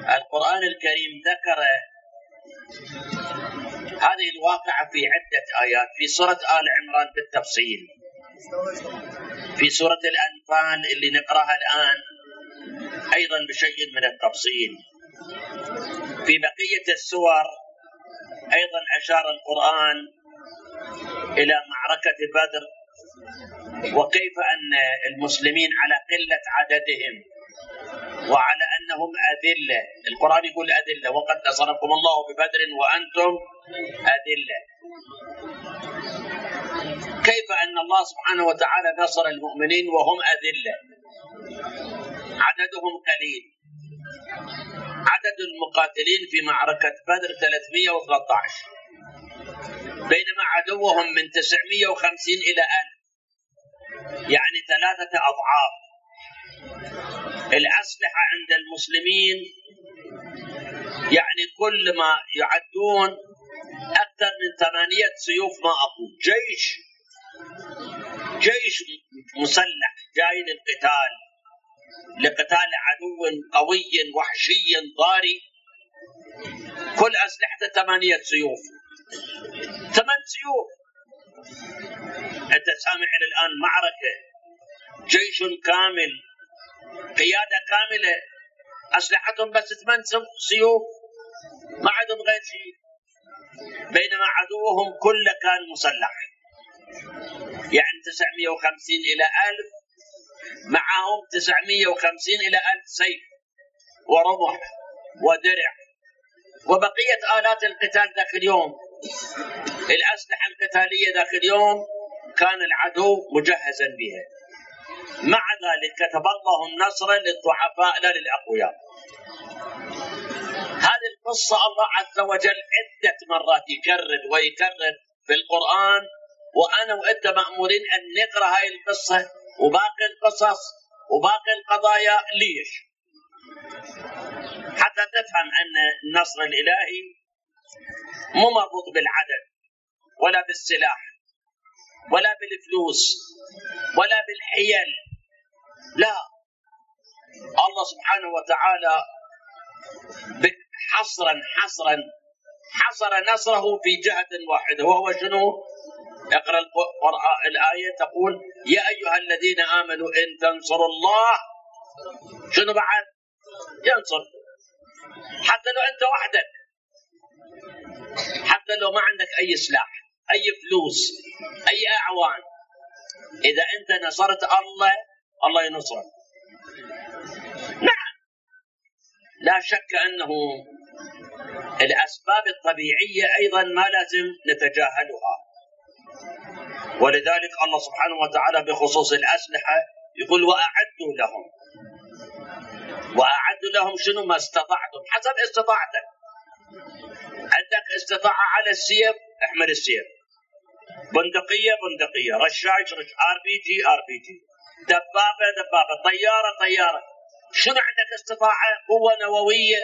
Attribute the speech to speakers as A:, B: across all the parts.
A: القرآن الكريم ذكر هذه الواقعة في عدة آيات، في سورة آل عمران بالتفصيل، في سورة الأنفال اللي نقرأها الآن أيضا بشيء من التفصيل، في بقية السور أيضا أشار القرآن إلى معركة بدر وكيف أن المسلمين على قلة عددهم وعلى أنهم أذلة. القرآن يقول أذلة، وقد نصركم الله ببدر وأنتم أذلة. كيف أن الله سبحانه وتعالى نصر المؤمنين وهم أذلة، عددهم قليل. عدد المقاتلين في معركة بدر 313، بينما عدوهم من 950 إلى 1000، يعني 3 أضعاف. الأسلحة عند المسلمين يعني كل ما يعدون أكثر من 8 سيوف، ما أقول جيش مسلح جاي للقتال، لقتال عدو قوي وحشي ضاري، كل أسلحته 8 سيوف، 8 سيوف. أنت سامع الآن معركة، جيش كامل، قيادة كاملة، أسلحتهم بس 8 سيوف، ما عندهم غير شيء، بينما عدوهم كله كان مسلح، يعني 950 إلى 1000 معهم 950 إلى 1000 سيف ورمح ودرع وبقية آلات القتال ذاك اليوم. الأسلحة القتالية ذاك اليوم كان العدو مجهزا بها. مع ذلك كتب الله النصر للضعفاء لا للأقوياء. هذه القصة الله عز وجل عدة مرات يكرر ويكرر في القرآن، وأنا وأنت مأمورين أن نقرأ هاي القصة وباقي القصص وباقي القضايا. ليش؟ حتى تفهم أن النصر الإلهي مو مربوط بالعدد ولا بالسلاح ولا بالفلوس ولا بالحيل، لا، الله سبحانه وتعالى حصر نصره في جهة واحدة، وهو شنو؟ اقرأ الآية تقول يا أيها الذين آمنوا إن تنصروا الله شنو بعد؟ ينصر. حتى لو أنت وحدك، حتى لو ما عندك أي سلاح، أي فلوس، أي أعوان، إذا أنت نصرت الله ينصرك. نعم، لا شك أنه الأسباب الطبيعية أيضا ما لازم نتجاهلها، ولذلك الله سبحانه وتعالى بخصوص الأسلحة يقول وأعدوا لهم شنو؟ ما استطعتم، حسب استطاعتك. عندك استطاعة على السيف، احمل السيف، بندقية، رشاش RPG، دبابة، طيارة. شنو عندك استطاعة؟ قوة نووية.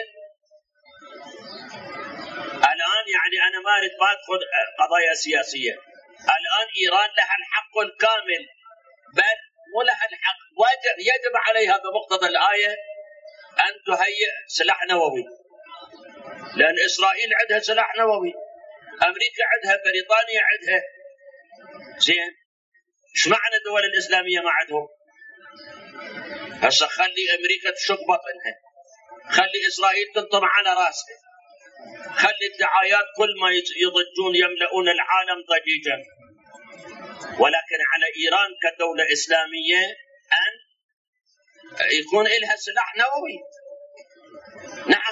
A: الآن يعني أنا ما أريد أدخل قضايا سياسية، الآن إيران لها الحق الكامل، بل مو لها الحق، يجب عليها بمقتضى الآية أن تهيئ سلاح نووي، لأن إسرائيل عندها سلاح نووي، أمريكا عندها، بريطانيا عندها. زين، ايش معنى الدول الإسلامية ما عندهم؟ هسه خلي أمريكا تشق بطنها، خلي إسرائيل تنطم على راسها، خلي الدعايات كل ما يضجون يملؤون العالم ضجيجا، ولكن على إيران كدولة إسلامية أن يكون لها سلاح نووي. نعم،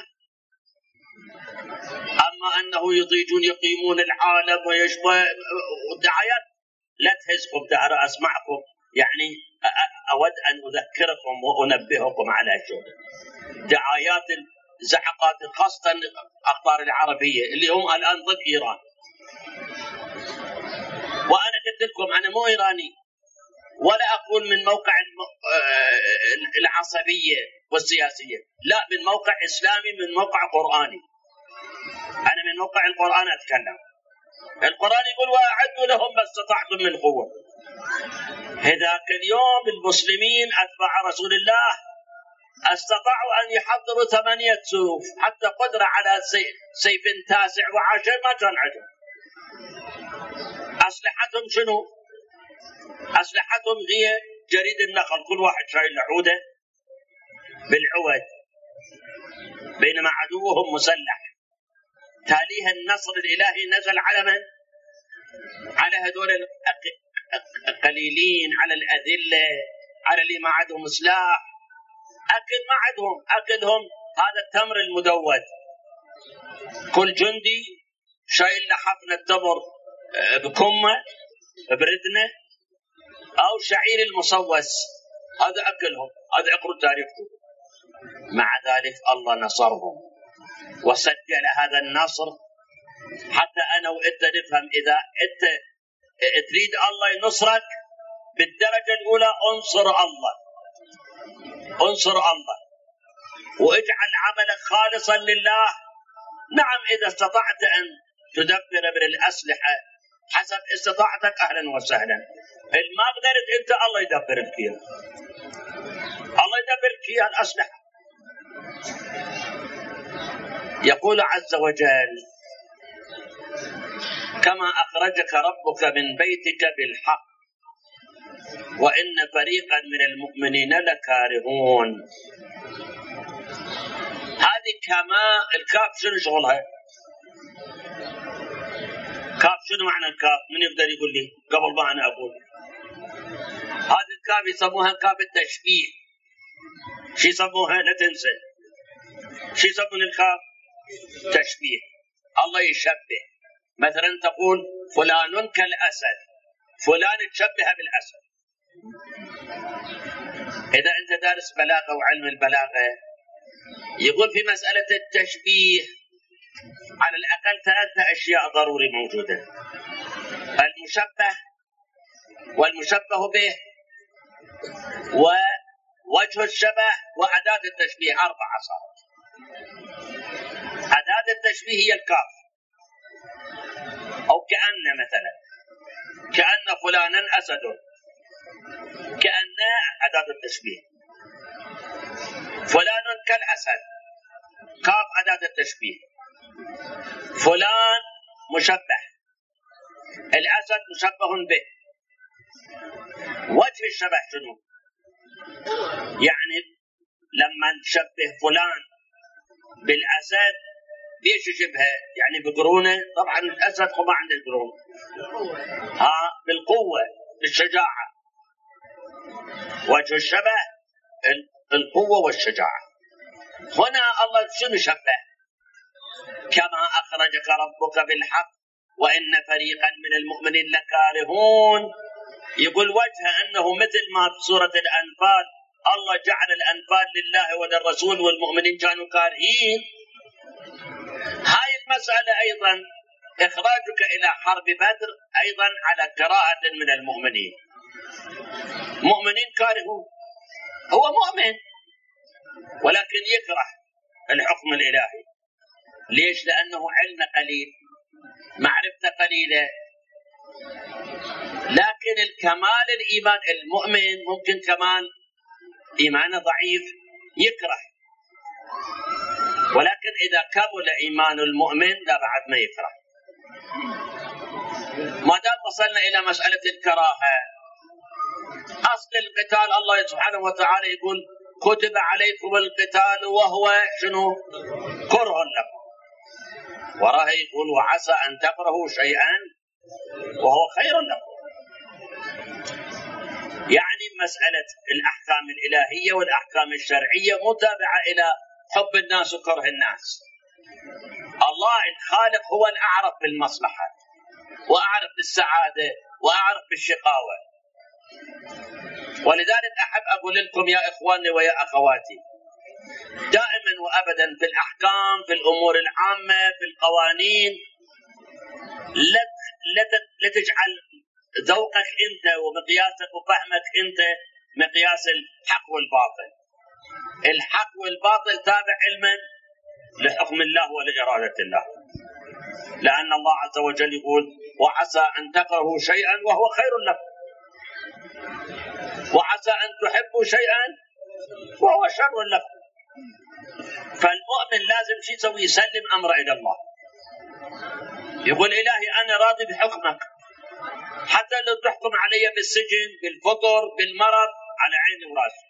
A: أما أنه يضيجون يقيمون العالم ويشبه الدعايات، لا تهزكم دار أسمعكم، يعني أود أن أذكركم وأنبهكم على شيء. دعايات الزعقات خاصة الأخبار العربية اللي هم الآن ضد إيران، وأنا قلت لكم أنا مو إيراني، ولا أقول من موقع العصبية والسياسية، لا، من موقع إسلامي، من موقع قرآني. أنا من موقع القرآن أتكلم. القرآن يقول وأعدوا لهم ما استطعتم من قوة. هذاك اليوم المسلمين أتباع رسول الله استطاعوا أن يحضروا 8 سيوف، حتى قدرة على سيف 9 و10 ما كان عندهم. أسلحتهم شنو؟ أسلحتهم هي جريد النخل، كل واحد شايل عودة بالعود، بينما عدوهم مسلح. تاليها النصر الإلهي نزل على من؟ على هذول القليلين، على الأذلة، على اللي ما عندهم سلاح. أكل ما عندهم، أكلهم هذا التمر المدود. كل جندي شايل حفنة تمر بكمه بردنه أو شعير المصوص، هذا أكلهم، هذا اقروا تاريخهم. مع ذلك الله نصرهم وسجل هذا النصر. حتى أنا وإنت نفهم، إذا أنت تريد الله ينصرك بالدرجة الأولى انصر الله، انصر الله واجعل عملك خالصا لله. نعم، إذا استطعت أن تدبر بالأسلحة حسب استطاعتك أهلا وسهلا. ما قدرت أنت، الله يدبر لك إياه، الله يدبر لك إياه الأسلحة. يقول عز وجل: كما أخرجك ربك من بيتك بالحق وإن فريقا من المؤمنين لكارهون. هذه كما الكاف شنو شغلها؟ كاف شنو معنى الكاف؟ من يقدر يقول لي قبل ما أنا أقول؟ هذه الكاف يسموها كاف التشبيه. شو يسموها؟ لا تنسى شو يسمون الكاف؟ تشبيه. الله يشبه، مثلا تقول فلان كالأسد، فلان تشبه بالأسد. إذا أنت دارس بلاغة وعلم البلاغة، يقول في مسألة التشبيه على الأقل 3 أشياء ضروري موجودة: المشبه والمشبه به ووجه الشبه وأداة التشبيه. 4 صارت. أداة التشبيه هي الكاف، أو كأن، مثلا كأن فلانا أسد، كأن أداة التشبيه. فلان كالأسد، كاف أداة التشبيه. فلان مشبه، الأسد مشبه به. وجه الشبه شنو؟ يعني لما نشبه فلان بالأسد ليش يشبهه؟ يعني بقرونه. طبعا الأسد ما عنده قرون، بالقوة، بالشجاعة. وجه الشبه القوة والشجاعة. هنا الله شنو شبه؟ كما أخرجك ربك بالحق وإن فريقا من المؤمنين لكارهون. يقول وجه أنه مثل ما في سورة الأنفال الله جعل الأنفال لله وللرسول والمؤمنين كانوا كارهين. هاي المسألة أيضا إخراجك إلى حرب بدر أيضا على كراهة من المؤمنين. مؤمنين كارهون، هو مؤمن ولكن يكره الحكم الإلهي. ليش؟ لأنه علم قليل، معرفة قليلة. لكن الكمال الإيمان، المؤمن ممكن كمان إيمانه ضعيف يكره، ولكن إذا كمل إيمان المؤمن لا بعد ما يكره. ما دام وصلنا إلى مسألة الكراهة، أصل القتال الله سبحانه وتعالى يقول كتب عليكم القتال وهو شنو؟ كره لكم. وراه يقول وعسى أن تكرهوا شيئا وهو خير لكم. يعني مسألة الأحكام الإلهية والأحكام الشرعية متابعة إلى حب الناس وكره الناس. الله الخالق هو الأعرف بالمصلحة وأعرف بالسعادة وأعرف بالشقاوة. ولذلك أحب أقول لكم يا إخواني ويا أخواتي، دائما وأبدا في الأحكام، في الأمور العامة، في القوانين، لا تجعل ذوقك أنت ومقياسك وفهمك أنت مقياس الحق والباطل. الحق والباطل تابع علما لحكم الله ولإرادة الله. لأن الله عز وجل يقول وعسى أن تكرهوا شيئا وهو خير لكم، وعسى أن تحبوا شيئا وهو شر لكم. فالمؤمن لازم شو يسوي؟ يسلم أمره إلى الله، يقول إلهي أنا راضي بحكمك، حتى لو تحكم علي بالسجن بالفقر بالمرض على عيني وراسي.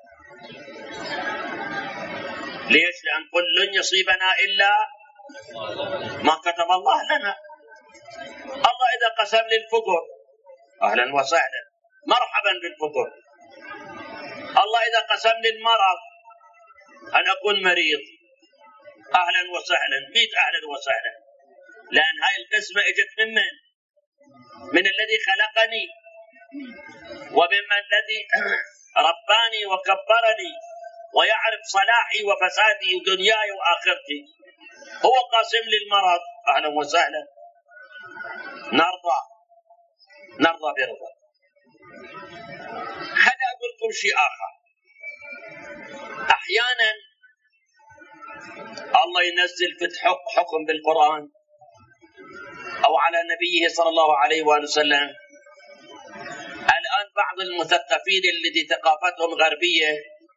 A: ليش؟ لأن قل لن يصيبنا إلا ما كتب الله لنا. الله إذا قسم لي الفقر أهلا وسهلا، مرحبا بالفقر. الله إذا قسم لي المرض أن أكون مريض أهلا وسهلا، 100 أهلا وسهلا، لأن هاي القسمة إجت من الذي خلقني وممن الذي رباني وكبرني ويعرف صلاحي وفسادي ودنياي وآخرتي. هو قاسم لي المرض أهلا وسهلا، نرضى برضا. خلي أقول لكم شيء آخر. أحيانا الله ينزل فتح حكم بالقرآن أو على نبيه صلى الله عليه وآله وسلم. الآن بعض المثقفين الذي ثقافتهم غربية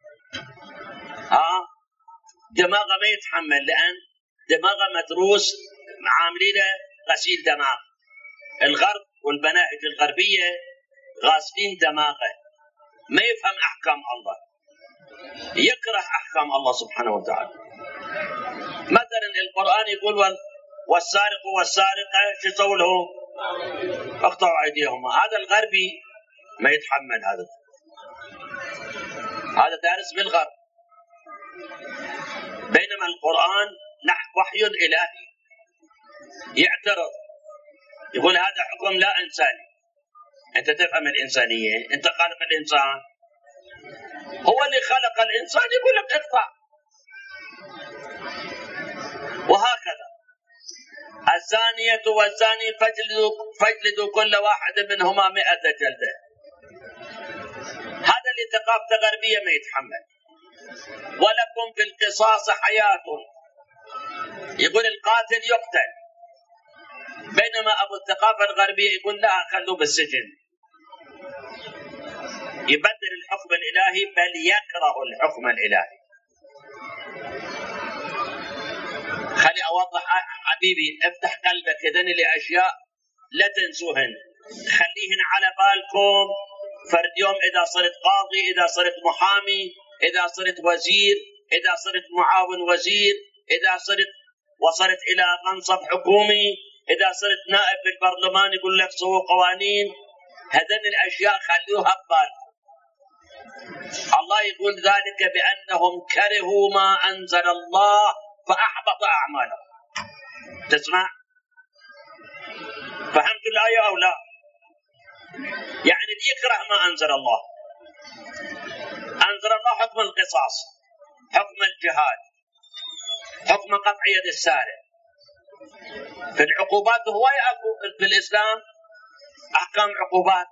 A: دماغه ما يتحمل، لأن دماغه مدروس، عاملينه غسيل دماغ. الغرب والمناهج الغربية غاسلين دماغه، ما يفهم أحكام الله، يكره أحكام الله سبحانه وتعالى. مثلا القرآن يقول والسارق والسارقة شو يسووا لهم؟ اقطعوا أيديهما. هذا الغربي ما يتحمل، هذا دارس بالغرب، بينما القرآن وحي إلهي. يعترض يقول هذا حكم لا إنساني. أنت تفهم الإنسانية، أنت خالق الإنسان، هو اللي خلق الإنسان يقول لك اقطع. وهكذا الزانية والزاني فاجلدوا كل واحد منهما 100 جلدة. هذا اللي ثقافته غربية ما يتحمل. ولكم في القصاص حياة، يقول القاتل يقتل، بينما أبو الثقافة الغربية يقول لا خلوه بالسجن. يبدل الحكم الإلهي بل يكره الحكم الإلهي. خلي أوضح حبيبي، افتح قلبك هذين لأشياء لا تنسوهن، خليهن على بالكم. فرد يوم إذا صرت قاضي، إذا صرت محامي، إذا صرت وزير، إذا صرت معاون وزير، إذا وصلت إلى منصب حكومي، إذا صرت نائب بالبرلمان يقول لك سووا قوانين. هذين الأشياء خلوها ببالكم. الله يقول ذلك بأنهم كرهوا ما أنزل الله فأحبط أعمالهم. تسمع؟ فهمت الآية أو لا؟ يعني يكره ما أنزل الله. أنزل الله حكم القصاص، حكم الجهاد، حكم قطع يد السارق. في العقوبات هواية في الإسلام أحكام عقوبات،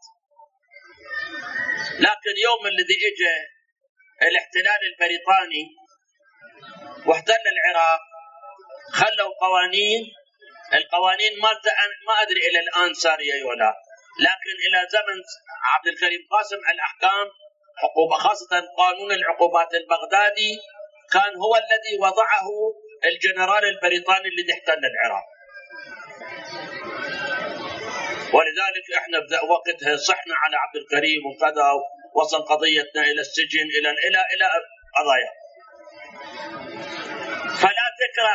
A: لكن يوم الذي اجى الاحتلال البريطاني واحتل العراق خلوا القوانين ما أدري إلى الآن سارية ولا، لكن إلى زمن عبد الكريم قاسم الأحكام عقوبة، خاصة قانون العقوبات البغدادي كان هو الذي وضعه الجنرال البريطاني الذي احتل العراق. ولذلك احنا وقتها صحنا على عبد الكريم وكذا، وصل قضيتنا الى السجن الى قضايا. فلا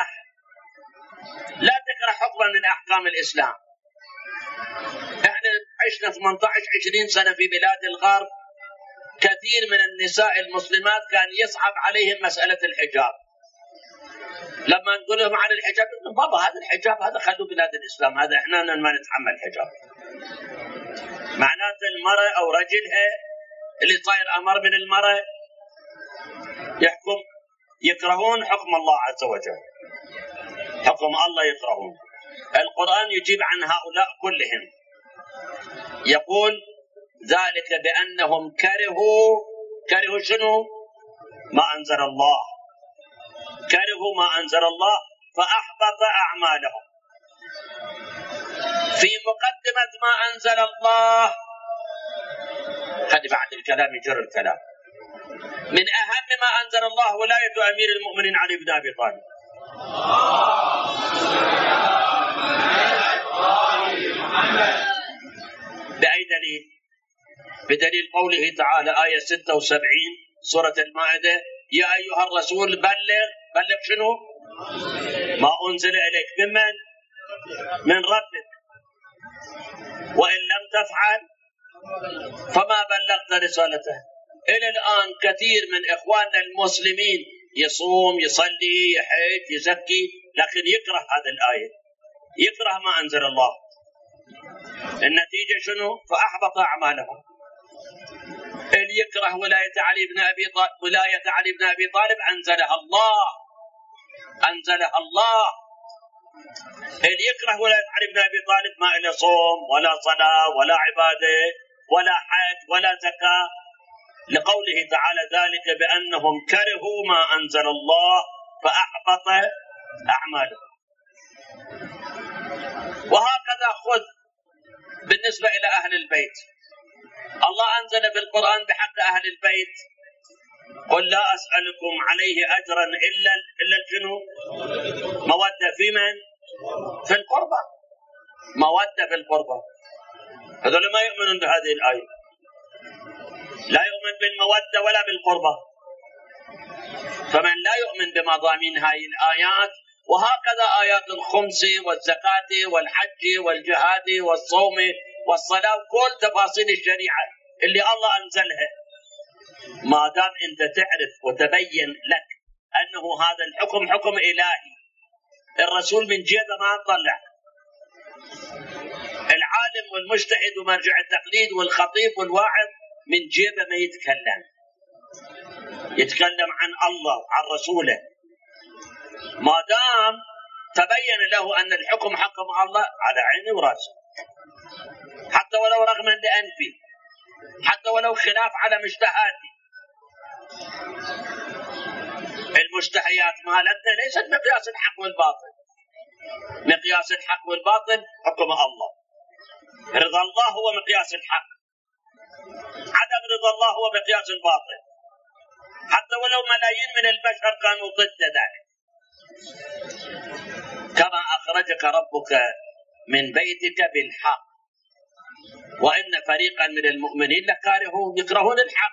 A: تكره حكما من احكام الاسلام. احنا عشنا 18-20 سنه في بلاد الغرب، كثير من النساء المسلمات كان يصعب عليهم مساله الحجاب. لما نقول لهم عن الحجاب يقولون بابا هذا الحجاب هذا خلوا بلاد الاسلام، هذا احنا ما نتحمل الحجاب. معناته المرأة او رجلها اللي صاير امر من المرأة يكرهون حكم الله عز وجل، حكم الله يكرهون. القرآن يجيب عن هؤلاء كلهم، يقول ذلك بأنهم كرهوا شنو؟ ما أنزل الله، كرهوا ما أنزل الله فأحبط أعمالهم. في مقدمة ما أنزل الله، خلي بعد الكلام يجر الكلام، من أهم ما أنزل الله ولاية أمير المؤمنين علي بن أبي طالب. بأي دليل؟ بدليل قوله تعالى آية 76 سورة المائدة: يا أيها الرسول بلغ شنو؟ ما أنزل إليك ممن؟ من ربك، وإن لم تفعل فما بلغت رسالته. إلى الآن كثير من إخواننا المسلمين يصوم، يصلي، يحج، يزكي، لكن يكره هذه الآية، يكره ما أنزل الله. النتيجة شنو؟ فأحبط أعمالهم. اللي يكره ولاية علي بن أبي طالب أنزلها الله. اللي يكره ولاية علي بن أبي طالب ما إله صوم ولا صلاة ولا عبادة ولا حج ولا زكاة، لقوله تعالى: ذلك بأنهم كرهوا ما أنزل الله فأحبط أعمالهم. وهكذا خذ بالنسبة إلى أهل البيت. الله أنزل بالقرآن بحق أهل البيت: قل لا أسألكم عليه أجرا إلا شنو؟ مودة في من؟ في القربى. مودة في القربى. هذول ما يؤمنون بهذه الآية، لا يؤمن بالمودة ولا بالقربى. فمن لا يؤمن بمضامين هذه الآيات، وهكذا آيات الخمس والزكاة والحج والجهاد والصوم والصلاة وكل تفاصيل الشريعة اللي الله أنزلها، ما دام أنت تعرف وتبين لك أنه هذا الحكم حكم إلهي، الرسول من جيبه ما طلع، العالم والمجتهد ومرجع التقليد والخطيب والواعظ من جيبه ما يتكلم عن الله عن رسوله. ما دام تبين له أن الحكم حكم الله، على عيني وراسي، حتى ولو رغما لأنفي، حتى ولو خلاف على مجتهاتي. المجتهيات مالتنا ليست مقياس الحق والباطل. مقياس الحق والباطل حكم الله. رضا الله هو مقياس الحق، عدم رضا الله هو مقياس الباطل، حتى ولو ملايين من البشر كانوا ضد ذلك. كما أخرجك ربك من بيتك بالحق وإن فريقا من المؤمنين لكارهون، يكرهون الحق.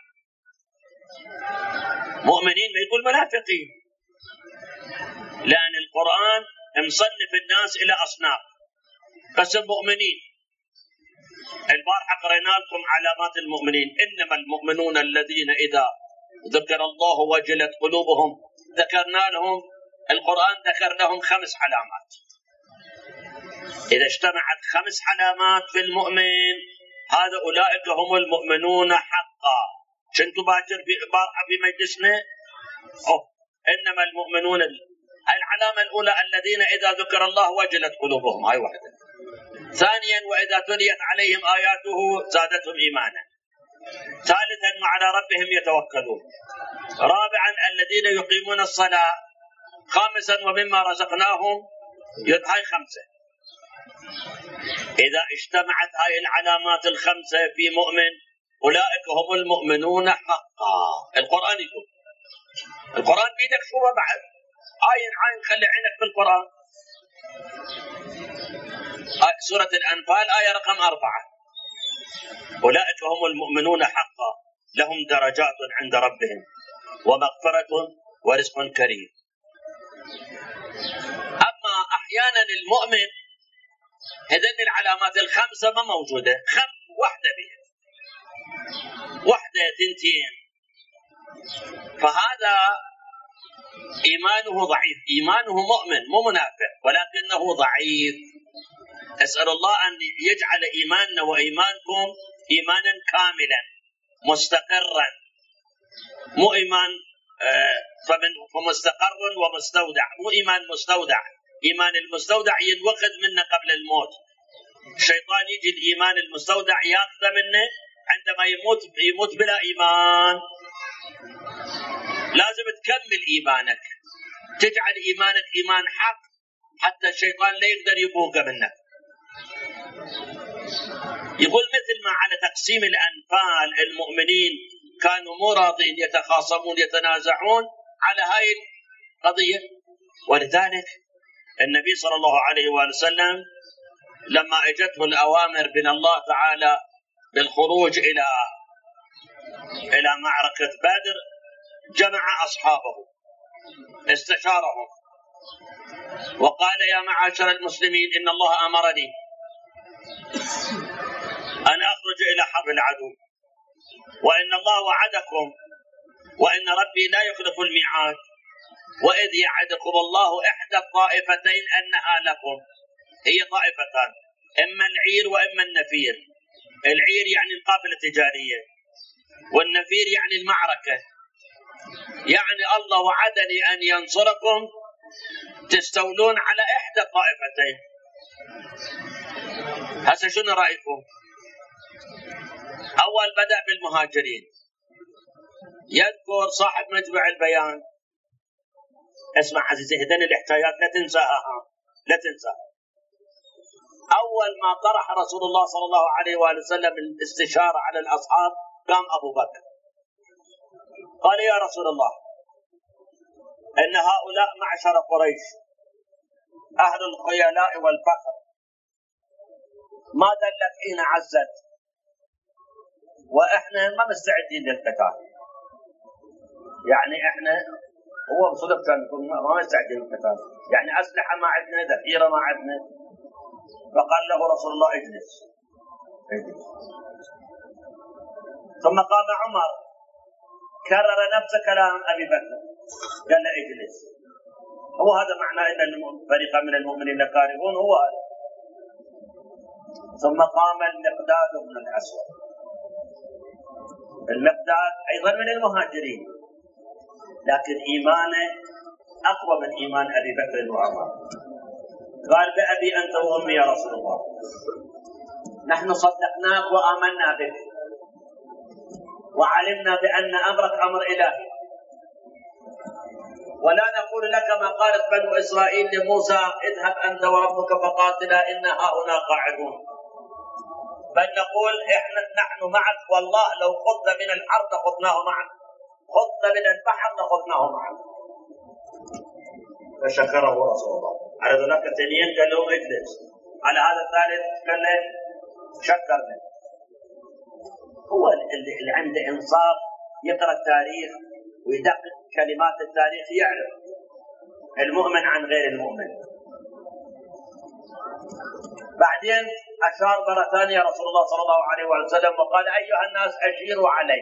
A: مؤمنين ما يقول منافقين، لأن القرآن مصنف الناس إلى أصناف. قسم مؤمنين، البارحة قرأنا لكم علامات المؤمنين: إنما المؤمنون الذين إذا ذكر الله وجلت قلوبهم. ذكرنا لهم، القرآن ذكر لهم 5 علامات. إذا اجتمعت 5 علامات في المؤمن، هذا أولئك هم المؤمنون حقا. كنتوا باكر في مجلسنا إنما المؤمنون. العلامة الأولى: الذين إذا ذكر الله وجلت قلوبهم، هاي واحدة. ثانيا: وإذا تليت عليهم آياته زادتهم إيمانا. ثالثا: وعلى ربهم يتوكلون. رابعا: الذين يقيمون الصلاة. خامسا: ومما رزقناهم. هاي 5. إذا اجتمعت هاي العلامات ال5 في مؤمن، أولئك هم المؤمنون حقا. القرآن يقول، القرآن بيدك شو بعد؟ عين خلي عينك في القرآن. سورة الأنفال آية رقم 4: أولئك هم المؤمنون حقا لهم درجات عند ربهم ومغفرة ورزق كريم. أما أحيانا المؤمن هذين العلامات ال5 ما موجودة، واحدة بها، واحدة 2. فهذا إيمانه ضعيف. إيمانه مؤمن مو منافق، ولكنه ضعيف. أسأل الله أن يجعل إيماننا وإيمانكم إيمانا كاملا مستقرا، مو إيمان فمستقر ومستودع، مو إيمان مستودع. إيمان المستودع ينوقد منه قبل الموت. الشيطان يجي الإيمان المستودع يأخذ منه عندما يموت بلا إيمان. لازم تكمل إيمانك، تجعل إيمانك إيمان حق، حتى الشيطان لا يقدر يبوق منك. يقول مثل ما على تقسيم الأنفال المؤمنين كانوا مو راضين، يتخاصمون يتنازعون على هاي القضية. ولذلك النبي صلى الله عليه وآله وسلم لما اجته الأوامر من الله تعالى بالخروج إلى معركة بدر جمع أصحابه، استشارهم وقال: يا معاشر المسلمين، إن الله أمرني أن أخرج إلى حرب العدو، وإن الله وعدكم، وإن ربي لا يخلف الميعاد، وإذ يعدكم الله إحدى الطائفتين أنها لكم. هي طائفتان، إما العير وإما النفير. العير يعني القافلة التجارية، والنفير يعني المعركة. يعني الله وعدني أن ينصركم تستولون على إحدى الطائفتين. هسه شنو رأيكم؟ أول بدأ بالمهاجرين. يذكر صاحب مجمع البيان، اسمع عزيزي، هذين الاحتياجات لا تنساها، لا تنساها. أول ما طرح رسول الله صلى الله عليه وآله وسلم الاستشارة على الأصحاب قام أبو بكر قال: يا رسول الله، إن هؤلاء معشر قريش أهل الخيلاء والفخر، ما دلت حين عزت، وإحنا ما مستعدين للقتال. يعني إحنا هو بصدق كان ما مستعدين للقتال، يعني أسلحة ما عندنا، ذخيرة ما عندنا. فقال له رسول الله: اجلس. ثم قام عمر كرر نفس كلام أبي بكر، قال له: اجلس. هو هذا معناه أن فريقا من المؤمنين كارهون، هو هذا. ثم قام المقداد بن الأسود. المقداد أيضا من المهاجرين، لكن إيمانه أقوى من إيمان أبي بكر وعمر. قال: بأبي أنت وأمي يا رسول الله، نحن صدقناك وآمنا بك، وعلمنا بأن أمرك أمر إلهي، ولا نقول لك ما قالت بنو إسرائيل لموسى: اذهب أنت وربك فقاتلا إنا هؤلاء قاعدون، بل نقول نحن معك، والله لو خذت من الحرب لخذناه معك، خذت من البحر لخذناه معك. فشكره رسول الله. على ذلك الثانيين قال له: اجلس. على هذا الثالث قال له: شكرنا. هو اللي عنده انصاف يقرأ التاريخ ويدقق كلمات التاريخ، يعرف المؤمن عن غير المؤمن. بعدين أشار مرة ثانية رسول الله صلى الله عليه وسلم وقال: أيها الناس أشيروا علي،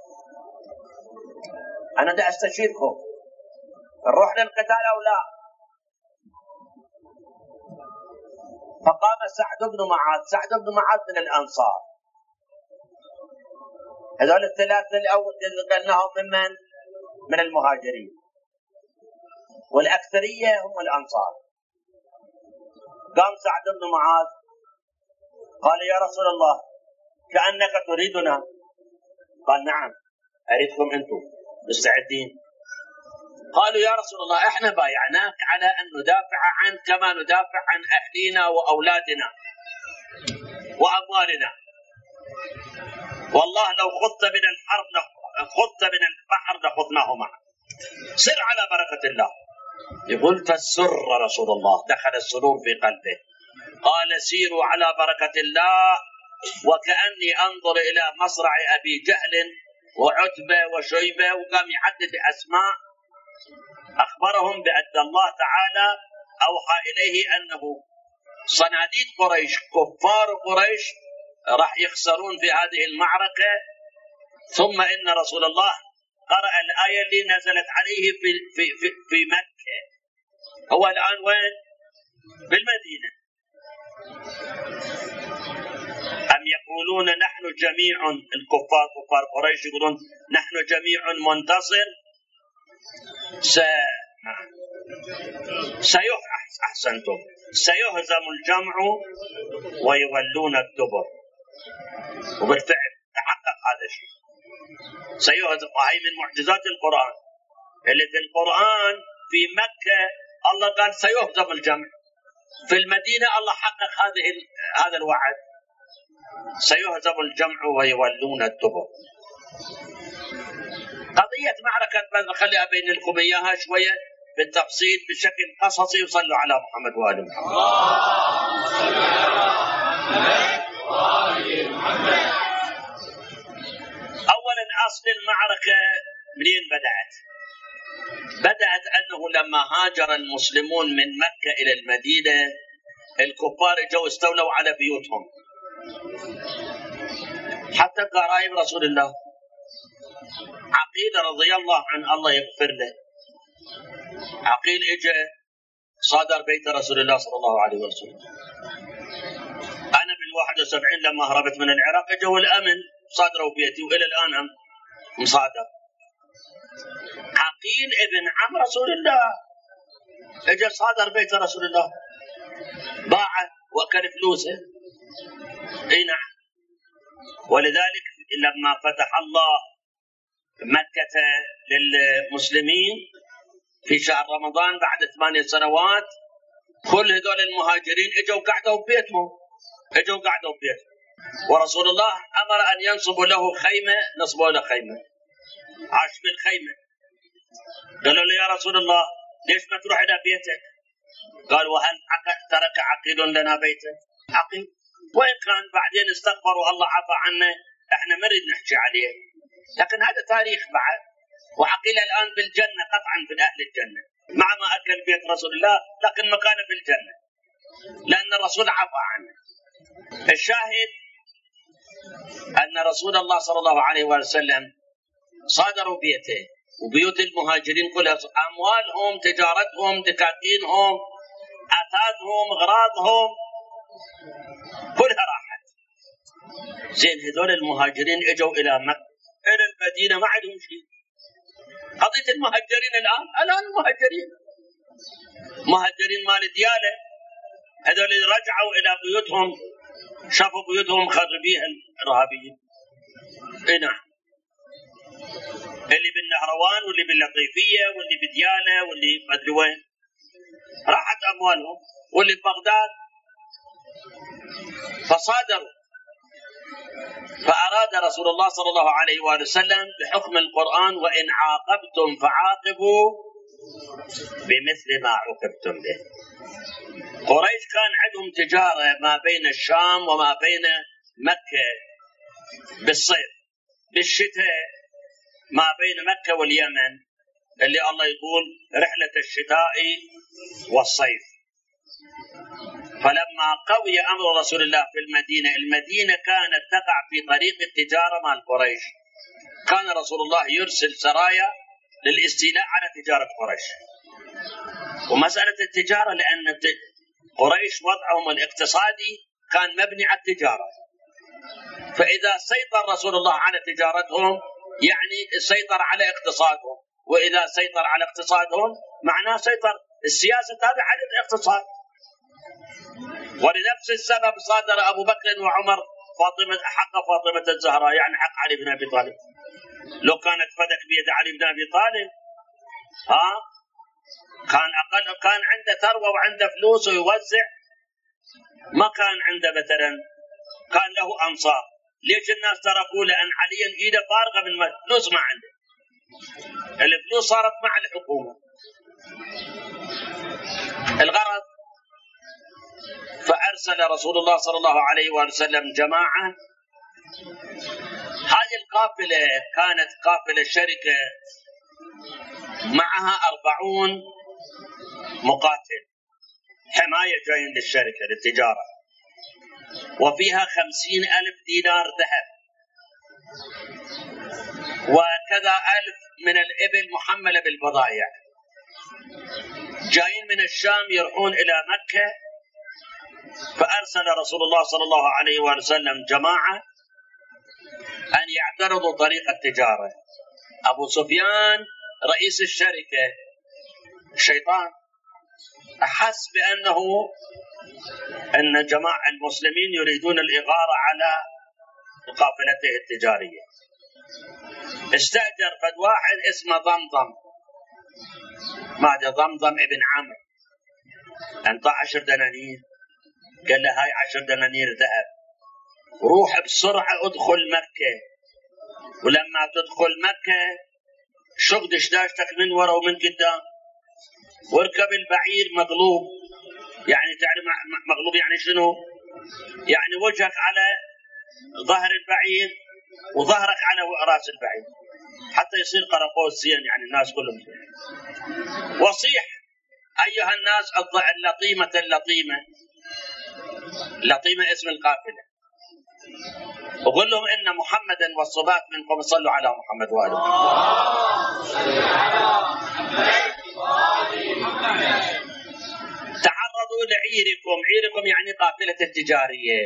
A: أنا دا أستشيركم، نروح للقتال أو لا؟ فقام سعد بن معاذ. سعد بن معاذ من الأنصار. هذول الثلاثة الأول قلناهم من المهاجرين، والأكثرية هم الأنصار. قام سعد بن معاذ قال: يا رسول الله، كأنك تريدنا. قال: نعم، أريدكم أنتم مستعدين. قالوا: يا رسول الله، احنا بايعناك على أن ندافع عنك كما ندافع عن أهلنا وأولادنا وأموالنا، والله لو خذت من الحرب خذت من البحر لخذناه معك، سر على بركة الله. يقول: فسر رسول الله، دخل السرور في قلبه. قال: سيروا على بركة الله. وكأني أنظر إلى مصرع أبي جهل وعتبة وشيبة، وقام يعدد أسماء، أخبرهم بأن الله تعالى أوحى إليه أنه صناديد قريش، كفار قريش، راح يخسرون في هذه المعركة. ثم إن رسول الله قرأ الآية اللي نزلت عليه في مكة. هو الآن وين؟ بالمدينة. أم يقولون نحن جميع، الكفار كفار قريش يقولون نحن جميع منتصر، أحسنتم، سيهزم الجمع ويولون الدبر. وبالفعل تحقق هذا الشيء، سيهزم. وهي من معجزات القرآن، اللي في القرآن في مكة الله قال سيهزم الجمع، في المدينة الله حقق هذا الوعد، سيهزم الجمع ويولون الدبر. قضية معركة بدر خلي أبين لكم إياها شوية بالتفصيل بشكل قصصي، وصلوا على محمد وآل محمد. أولا أصل المعركة منين بدأت؟ بدأت أنه لما هاجر المسلمون من مكة إلى المدينة الكفار جو استولوا على بيوتهم، حتى قرايب رسول الله. عقيل رضي الله عنه الله يغفر له، عقيل اجى صادر بيت رسول الله صلى الله عليه وسلم. انا بال71 لما هربت من العراق اجوا الامن صادروا بيتي، والى الان هم مصادر. عقيل ابن عم رسول الله اجى صادر بيت رسول الله، باعه واكل فلوسه. اي نعم. ولذلك لما فتح الله مكة للمسلمين في شهر رمضان بعد 8 سنوات، كل هذول المهاجرين اجوا قعدوا ببيتهم، ورسول الله امر ان ينصبوا له خيمه، نصبوا له خيمه، عاش بالخيمه. قالوا له يا رسول الله ليش ما تروح الى بيتك؟ قال وهل ترك عقيل لنا بيته؟ عقيل وان كان بعدين استغفر والله عفى عنه، احنا ما نريد نحكي عليه، لكن هذا تاريخ بعد. وعقيل الان بالجنه قطعا، في اهل الجنه، مع ما اكل بيت رسول الله لكن مكانه في الجنه لان الرسول عفى عنه. الشاهد ان رسول الله صلى الله عليه وسلم صادروا بيته وبيوت المهاجرين كلها، اموالهم، تجارتهم، دكاكينهم، اثاثهم، اغراضهم كلها راحت. زين هذول المهاجرين اجوا الى مكه الى المدينه ما عندهم شيء. قضيه المهاجرين الان مهاجرين مال دياله، هذول رجعوا الى بيوتهم شافوا بيوتهم خربيها الارهابيين. اي نعم. اللي بالنهروان واللي باللطيفيه واللي بدياله واللي ما ادري وين راحت اموالهم، واللي ببغداد. فصادروا، فأراد رسول الله صلى الله عليه وآله وسلم بحكم القرآن وإن عاقبتم فعاقبوا بمثل ما عوقبتم به. قريش كان عندهم تجارة ما بين الشام وما بين مكة بالصيف، بالشتاء ما بين مكة واليمن، اللي الله يقول رحلة الشتاء والصيف. فلما قوي أمر رسول الله في المدينة كانت تقع في طريق التجارة مع قريش. كان رسول الله يرسل سرايا للاستيلاء على تجارة قريش. ومسألة التجارة لأن قريش وضعهم الاقتصادي كان مبني على التجارة، فإذا سيطر رسول الله على تجارتهم يعني سيطر على اقتصادهم، وإذا سيطر على اقتصادهم معناه سيطر السياسة تابعة للاقتصاد. ولنفس السبب صادر أبو بكر وعمر حق فاطمة الزهراء، يعني حق علي بن أبي طالب. لو كانت فدك بيد علي بن أبي طالب كان عنده ثروة وعنده فلوس ويوزع، ما كان عنده مثلا، كان له أنصار. ليش الناس تركوه؟ لأن عليا إيده فارغة من فلوس ما عنده، الفلوس صارت مع الحكومة. الغرض فأرسل رسول الله صلى الله عليه وسلم جماعة. هذه القافلة كانت قافلة شركة معها 40 مقاتل حماية جايين للشركة للتجارة، وفيها 50,000 دينار ذهب، وكذا 1000 من الإبل محملة بالبضائع، جايين من الشام يروحون إلى مكة. فأرسل رسول الله صلى الله عليه وسلم جماعة أن يعترضوا طريق التجارة. أبو سفيان رئيس الشركة الشيطان أحس بأنه أن جماعة المسلمين يريدون الإغارة على قافلته التجارية. استأجر فد واحد اسمه ضمضم، ماذا ضمضم ابن عمرو، انطى 10 دنانير، قال له هاي 10 دنانير ذهب، روح بسرعة ادخل مكة، ولما تدخل مكة شق دشداشتك من ورا ومن قدام، واركب البعير مقلوب. يعني تعرف مقلوب يعني شنو؟ يعني وجهك على ظهر البعير وظهرك على راس البعير حتى يصير قرقوسيا، يعني الناس كلهم. وصيح أيها الناس اللطيمة اللطيمة، لطيمة اسم القافلة، وقل لهم إن محمدا والصبات منكم، صلوا على محمد وآله. تعرضوا لعيركم، عيركم يعني قافلة التجارية.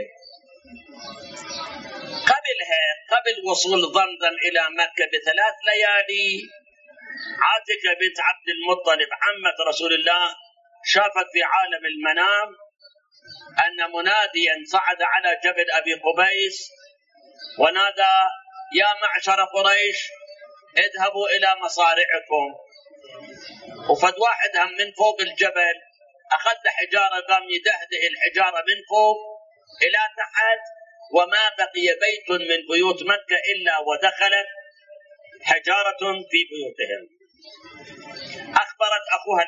A: قبل وصول ضمضم إلى مكة ب3 ليالي، عاتكة بنت عبد المطلب عمة رسول الله شافت في عالم المنام أن مناديا صعد على جبل أبي قبيس ونادى: يا معشر قريش اذهبوا إلى مصارعكم. وفد واحد هم من فوق الجبل أخذ حجارة، قام يدهده الحجارة من فوق إلى تحت، وما بقي بيت من بيوت مكة إلا ودخلت حجارة في بيوتهم. أخبرت أخوها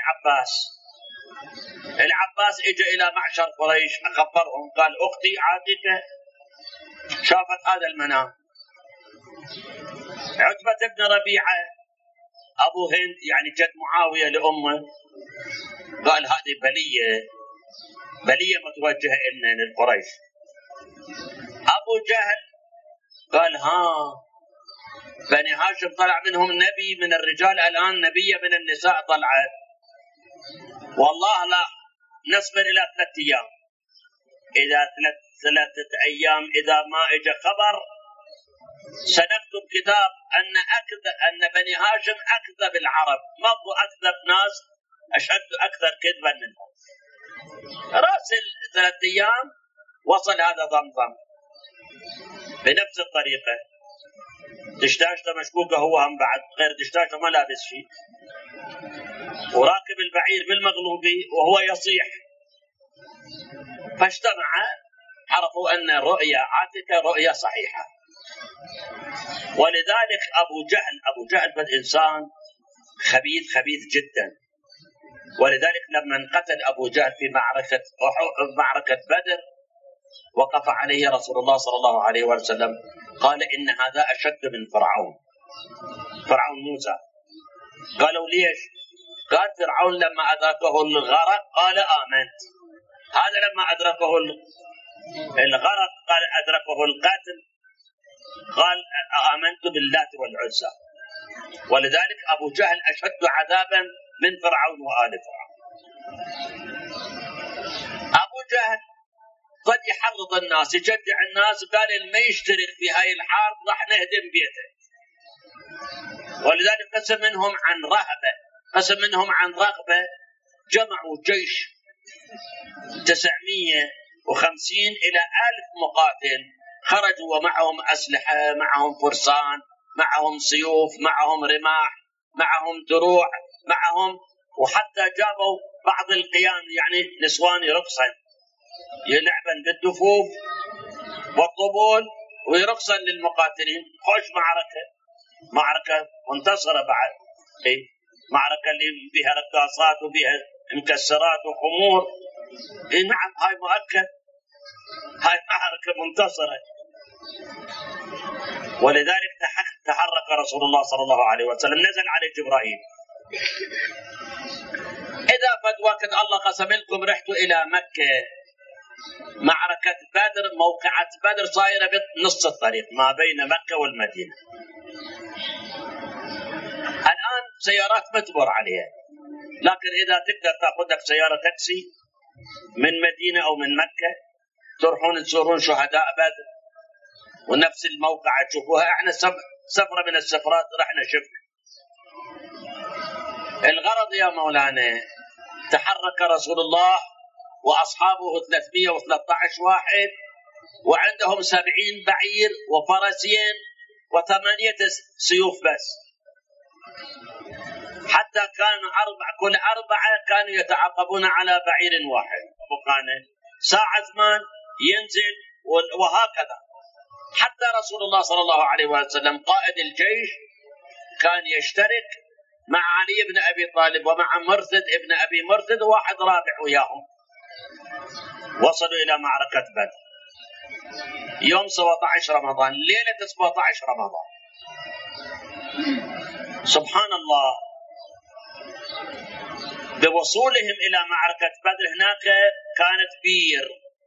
A: العباس اجى إلى معشر قريش أخبرهم، قال: أختي عاتكة شافت هذا المنام. عتبة بن ربيعة أبو هند يعني جد معاوية لأمه قال: هذه بلية متوجهة إلنا للقريش. أبو جهل قال: بني هاشم طلع منهم نبي من الرجال، الآن نبية من النساء طلعت، والله لا نصبر إلى 3 أيام. إذا 3 أيام إذا ما إجا خبر سنكتب كتاب أن بني هاشم أكذب العرب، مضوا أكذب ناس أكثر كذبا منهم. راسل 3 أيام وصل هذا ضمضم بنفس الطريقة. دشداشته مشكوكة، هو هم بعد غير دشداشته ما لابس شيء، وراكب البعير بالمغلوبي وهو يصيح. فاجتمع، عرفوا أن رؤيا عاتكة رؤيا صحيحة. ولذلك أبو جهل بالإنسان خبيث جدا. ولذلك لما انقتل أبو جهل في معركة بدر وقف عليه رسول الله صلى الله عليه وسلم قال: إن هذا أشد من فرعون موسى. قالوا: ليش؟ قال: فرعون لما أدركه الغرق قال آمنت، هذا لما أدركه الغرق قال أدركه القتل قال آمنت باللات والعزى. ولذلك أبو جهل أشد عذابا من فرعون وآل فرعون. أبو جهل قد يحرض الناس، يشجع الناس، قال: اللي ما يشترك في هاي الحرب راح نهدم بيته. ولذلك قسم منهم عن رغبة، جمعوا جيش 950 إلى 1000 مقاتل، خرجوا ومعهم أسلحة، معهم فرسان، معهم سيوف، معهم رماح، معهم دروع، معهم، وحتى جابوا بعض القيان يعني نسوان يرقصن، يلعبن بالدفوف والطبول ويرقصن للمقاتلين. خوش معركة منتصرة بعد، معركة اللي بها رقاصات وبها مكسرات وخمور. نعم، هاي مؤكد، هاي معركة منتصرة. ولذلك تحرك رسول الله صلى الله عليه وسلم، نزل عليه جبرائيل: إذا فد وقت الله قسم لكم رحتوا إلى مكة، معركة بدر، موقعة بدر صايرة بنص الطريق ما بين مكة والمدينة. الآن سيارات متبر عليها، لكن إذا تقدر تأخذ لك سيارة تاكسي من مدينة أو من مكة تروحون تزورون شهداء بدر ونفس الموقع تشوفوها. احنا سفرة من السفرات رحنا شفنا. الغرض يا مولانا، تحرك رسول الله وأصحابه 313 واحد، وعندهم 70 بعير وفرسين و8 سيوف بس، حتى كانوا كل 4 كانوا يتعاقبون على بعير واحد، وكان ساعة زمان ينزل وهكذا. حتى رسول الله صلى الله عليه وسلم قائد الجيش كان يشترك مع علي بن أبي طالب ومع مرثد ابن أبي مرثد وواحد رابع وياهم. وصلوا إلى معركة بدر يوم 17 رمضان، ليلة 17 رمضان. سبحان الله، بوصولهم إلى معركة بدر هناك كانت بير،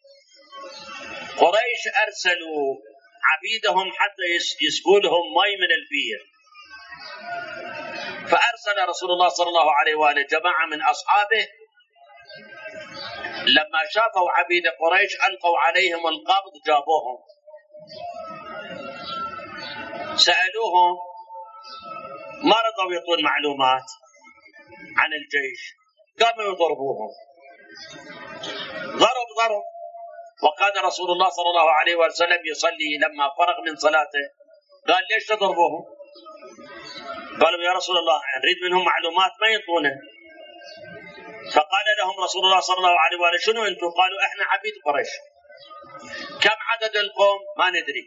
A: قريش أرسلوا عبيدهم حتى يسقوا لهم ماء من البير، فأرسل رسول الله صلى الله عليه وآله جماعة من أصحابه، لما شافوا عبيد قريش ألقوا عليهم القبض، جابوهم سألوهم، ما رضوا يعطون معلومات عن الجيش، قاموا يضربوهم، ضرب. وكان رسول الله صلى الله عليه وسلم يصلي، لما فرغ من صلاته قال ليش تضربوهم؟ قالوا يا رسول الله نريد منهم معلومات ما يعطونه. فقال لهم رسول الله صلى الله عليه وسلم شنو انتم؟ قالوا احنا عبيد قريش. كم عدد القوم؟ ما ندري.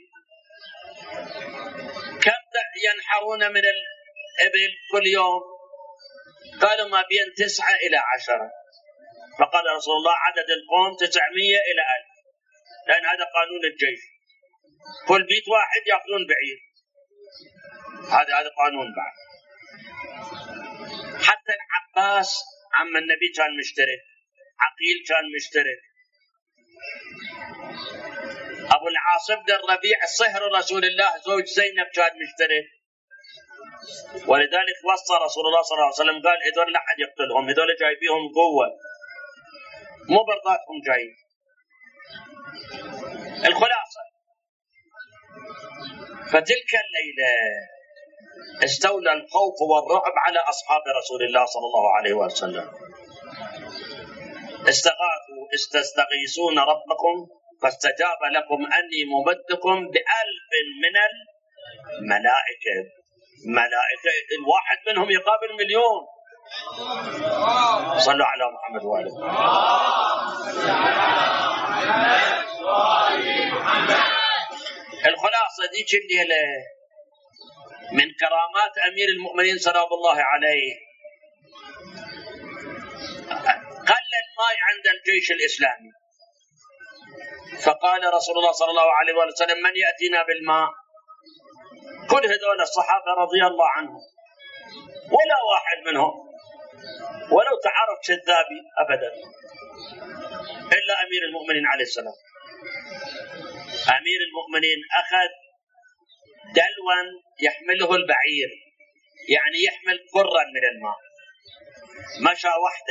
A: كم ينحرون من الإبل كل يوم؟ قالوا ما بين 9 إلى 10. فقال رسول الله عدد القوم 900 إلى 1000، لأن هذا قانون الجيش، كل 100 واحد يأخذون بعير، هذا قانون بعد. حتى العباس عم النبي كان مشترك، عقيل كان مشترك، أبو العاص بن الربيع صهر رسول الله زوج زينب كان مشترك. ولذلك وصى رسول الله صلى الله عليه وسلم قال هذول لا أحد يقتلهم، هذول جايبيهم قوة مو برضاتهم جايين. الخلاصة، فتلك الليلة استولى الخوف والرعب على أصحاب رسول الله صلى الله عليه وسلم. استغاثوا استستغيثون ربكم فاستجاب لكم أني ممدكم ب1000 من الملائكة. الواحد منهم يقابل 1,000,000. صلوا على محمد وآله. الخلاصة ذيك الليلة من كرامات أمير المؤمنين سلام الله عليه، قل الماء عند الجيش الإسلامي، فقال رسول الله صلى الله عليه وسلم من يأتينا بالماء؟ كل هذول الصحابة رضي الله عنهم ولا واحد منهم ولو تعرف كذابي أبدا إلا أمير المؤمنين عليه السلام. أمير المؤمنين أخذ دلوا يحمله البعير، يعني يحمل قرا من الماء، مشى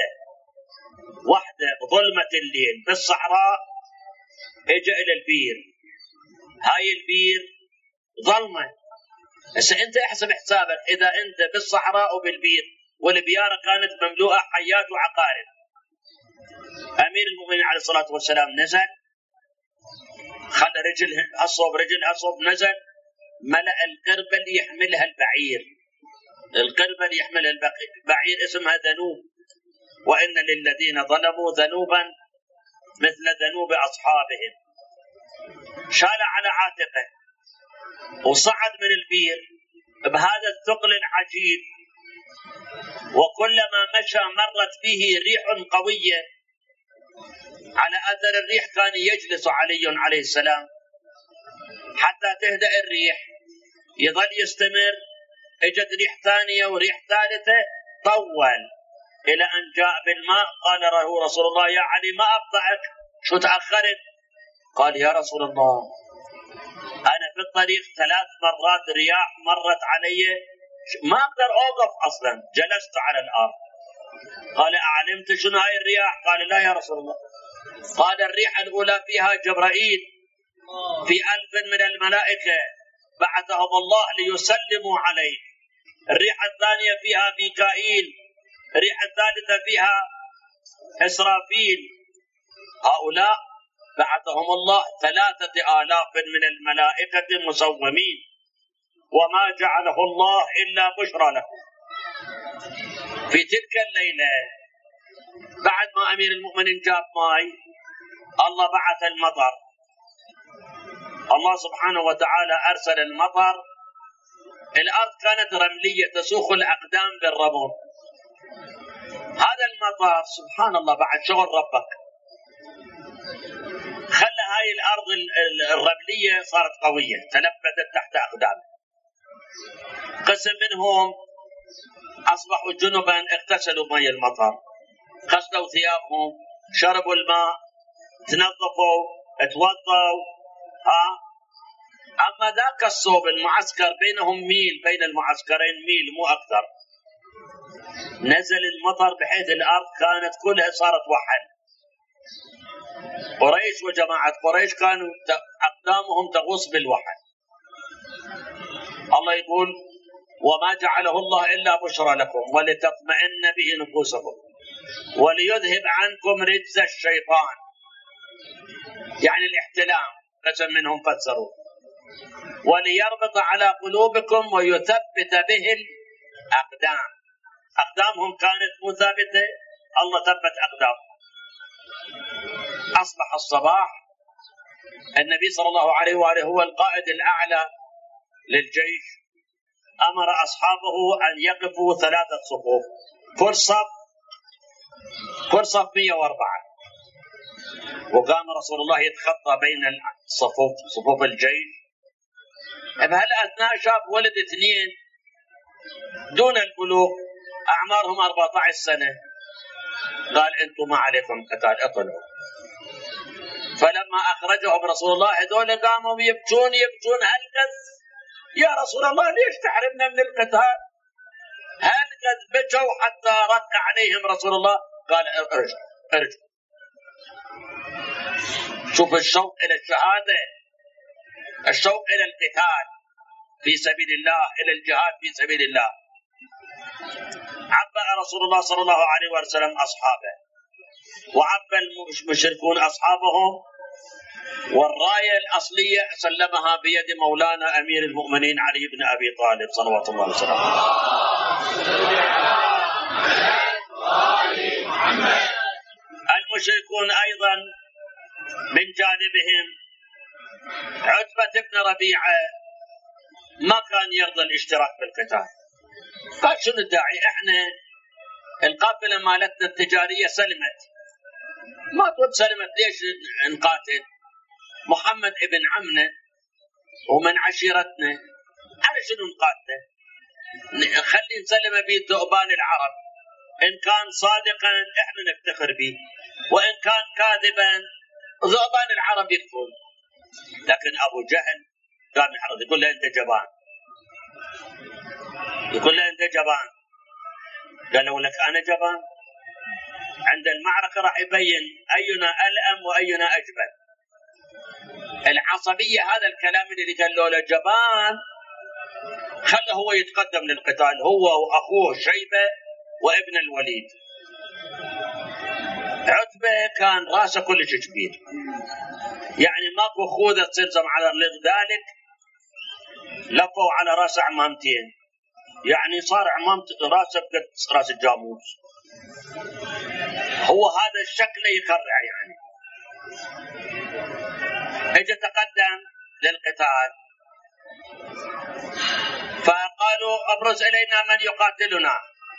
A: وحده بظلمة الليل بالصحراء، اجى إلى البير. هاي البير ظلمة. هسه أنت احسب حسابك إذا أنت بالصحراء وبالبير والبيارة كانت مملوءة حيات وعقارب. أمير المؤمنين عليه الصلاة والسلام نزل، خلى رجل أصوب نزل، ملأ القربة اللي يحملها البعير. القربة اللي يحملها البعير اسمها ذنوب، وإن للذين ظلموا ذنوبا مثل ذنوب أصحابهم. شال على عاتقه وصعد من البير بهذا الثقل العجيب، وكلما مشى مرت به ريح قوية. على أثر الريح كان يجلس علي عليه السلام حتى تهدأ الريح، يظل يستمر. اجت ريح ثانية وريح ثالثة، طول إلى أن جاء بالماء. قال له رسول الله يا علي ما أبطأك، شو تأخرت؟ قال يا رسول الله أنا في الطريق 3 مرات رياح مرت علي ما أقدر أوقف أصلا، جلست على الأرض. قال أعلمت شنو هاي الرياح؟ قال لا يا رسول الله. قال الريح الأولى فيها جبرائيل في 1000 من الملائكة بعثهم الله ليسلموا عليه. الريح الثانية فيها ميكائيل، الريح الثالثة فيها إسرافيل. هؤلاء بعثهم الله 3000 من الملائكة مسومين، وما جعله الله إلا بشرى لهم. في تلك الليلة بعد ما أمير المؤمنين جاب ماي، الله بعث المطر. الله سبحانه وتعالى أرسل المطر الأرض كانت رملية تسوق الأقدام بالرمل. هذا المطر سبحان الله بعد شغل ربك خلى هاي الأرض الرملية صارت قوية، تلبدت تحت أقدامه. قسم منهم أصبحوا جنبا اغتسلوا مي المطر، غسلوا ثيابهم، شربوا الماء، تنظفوا، توضوا. أما ذاك الصوب المعسكر بينهم ميل، بين المعسكرين ميل مو أكثر، نزل المطر بحيث الأرض كانت كلها صارت وحل. قريش وجماعة قريش كانوا أقدامهم تغوص بالوحل. الله يقول وما جعله الله إلا بشرى لكم ولتطمئن به نفوسكم وليذهب عنكم رجز الشيطان، يعني الاحتلام، قسم منهم فسروا، وليربط على قلوبكم ويثبت به الأقدام. أقدامهم كانت مو ثابتة، الله ثبت أقدامهم. أصبح الصباح، النبي صلى الله عليه وآله هو القائد الأعلى للجيش، أمر أصحابه أن يقفوا 3 صفوف، كل صف 104. وقام رسول الله يتخطى بين الصفوف، صفوف الجيش. بهالأثناء شاف ولد 2 دون البلوغ أعمارهم 14 سنة، قال أنتم ما عليكم قتال، اطلعوا. فلما أخرجهم رسول الله هذول قاموا يبكون هلقد يا رسول الله ليش تحرمنا من القتال؟ هلقد بكوا حتى رد عليهم رسول الله قال ارجع. شوف الشوق إلى الشهادة، الشوق إلى القتال في سبيل الله، إلى الجهاد في سبيل الله. عبأ رسول الله صلى الله عليه وسلم أصحابه، وعبأ المشركون أصحابهم، والراية الأصلية سلمها بيد مولانا أمير المؤمنين علي بن أبي طالب صلوات الله وسلامه. المشركون أيضا من جانبهم عتبة بن ربيعة ما كان يرضى الاشتراك بالقتال، قال شنو الداعي، احنا القافلة مالتنا التجارية سلمت، ما تقول سلمت ليش نقاتل؟ محمد ابن عمنا ومن عشيرتنا، على شنو نقاتله؟ خلي نسلم به ذؤبان العرب، إن كان صادقا احنا نفتخر به، وإن كان كاذبا ذؤبان العرب يكفون. لكن أبو جهل قام يحرض، يقول له أنت جبان، يقول له أنت جبان. قال له لك أنا جبان؟ عند المعركة راح يبين أينا ألأم وأينا أجبن. العصبية هذا الكلام اللي قال له جبان خله هو يتقدم للقتال، هو وأخوه شيبة وابن الوليد. عتبة كان راسه كلش كبير، يعني ماكو خوذة تلزم على لذلك لفوا على راس عمامتين، يعني صار عمامة راسه بقد راس الجاموس. هو هذا الشكل يقرع يعني. اجى تقدم للقتال، فقالوا ابرز الينا من يقاتلنا،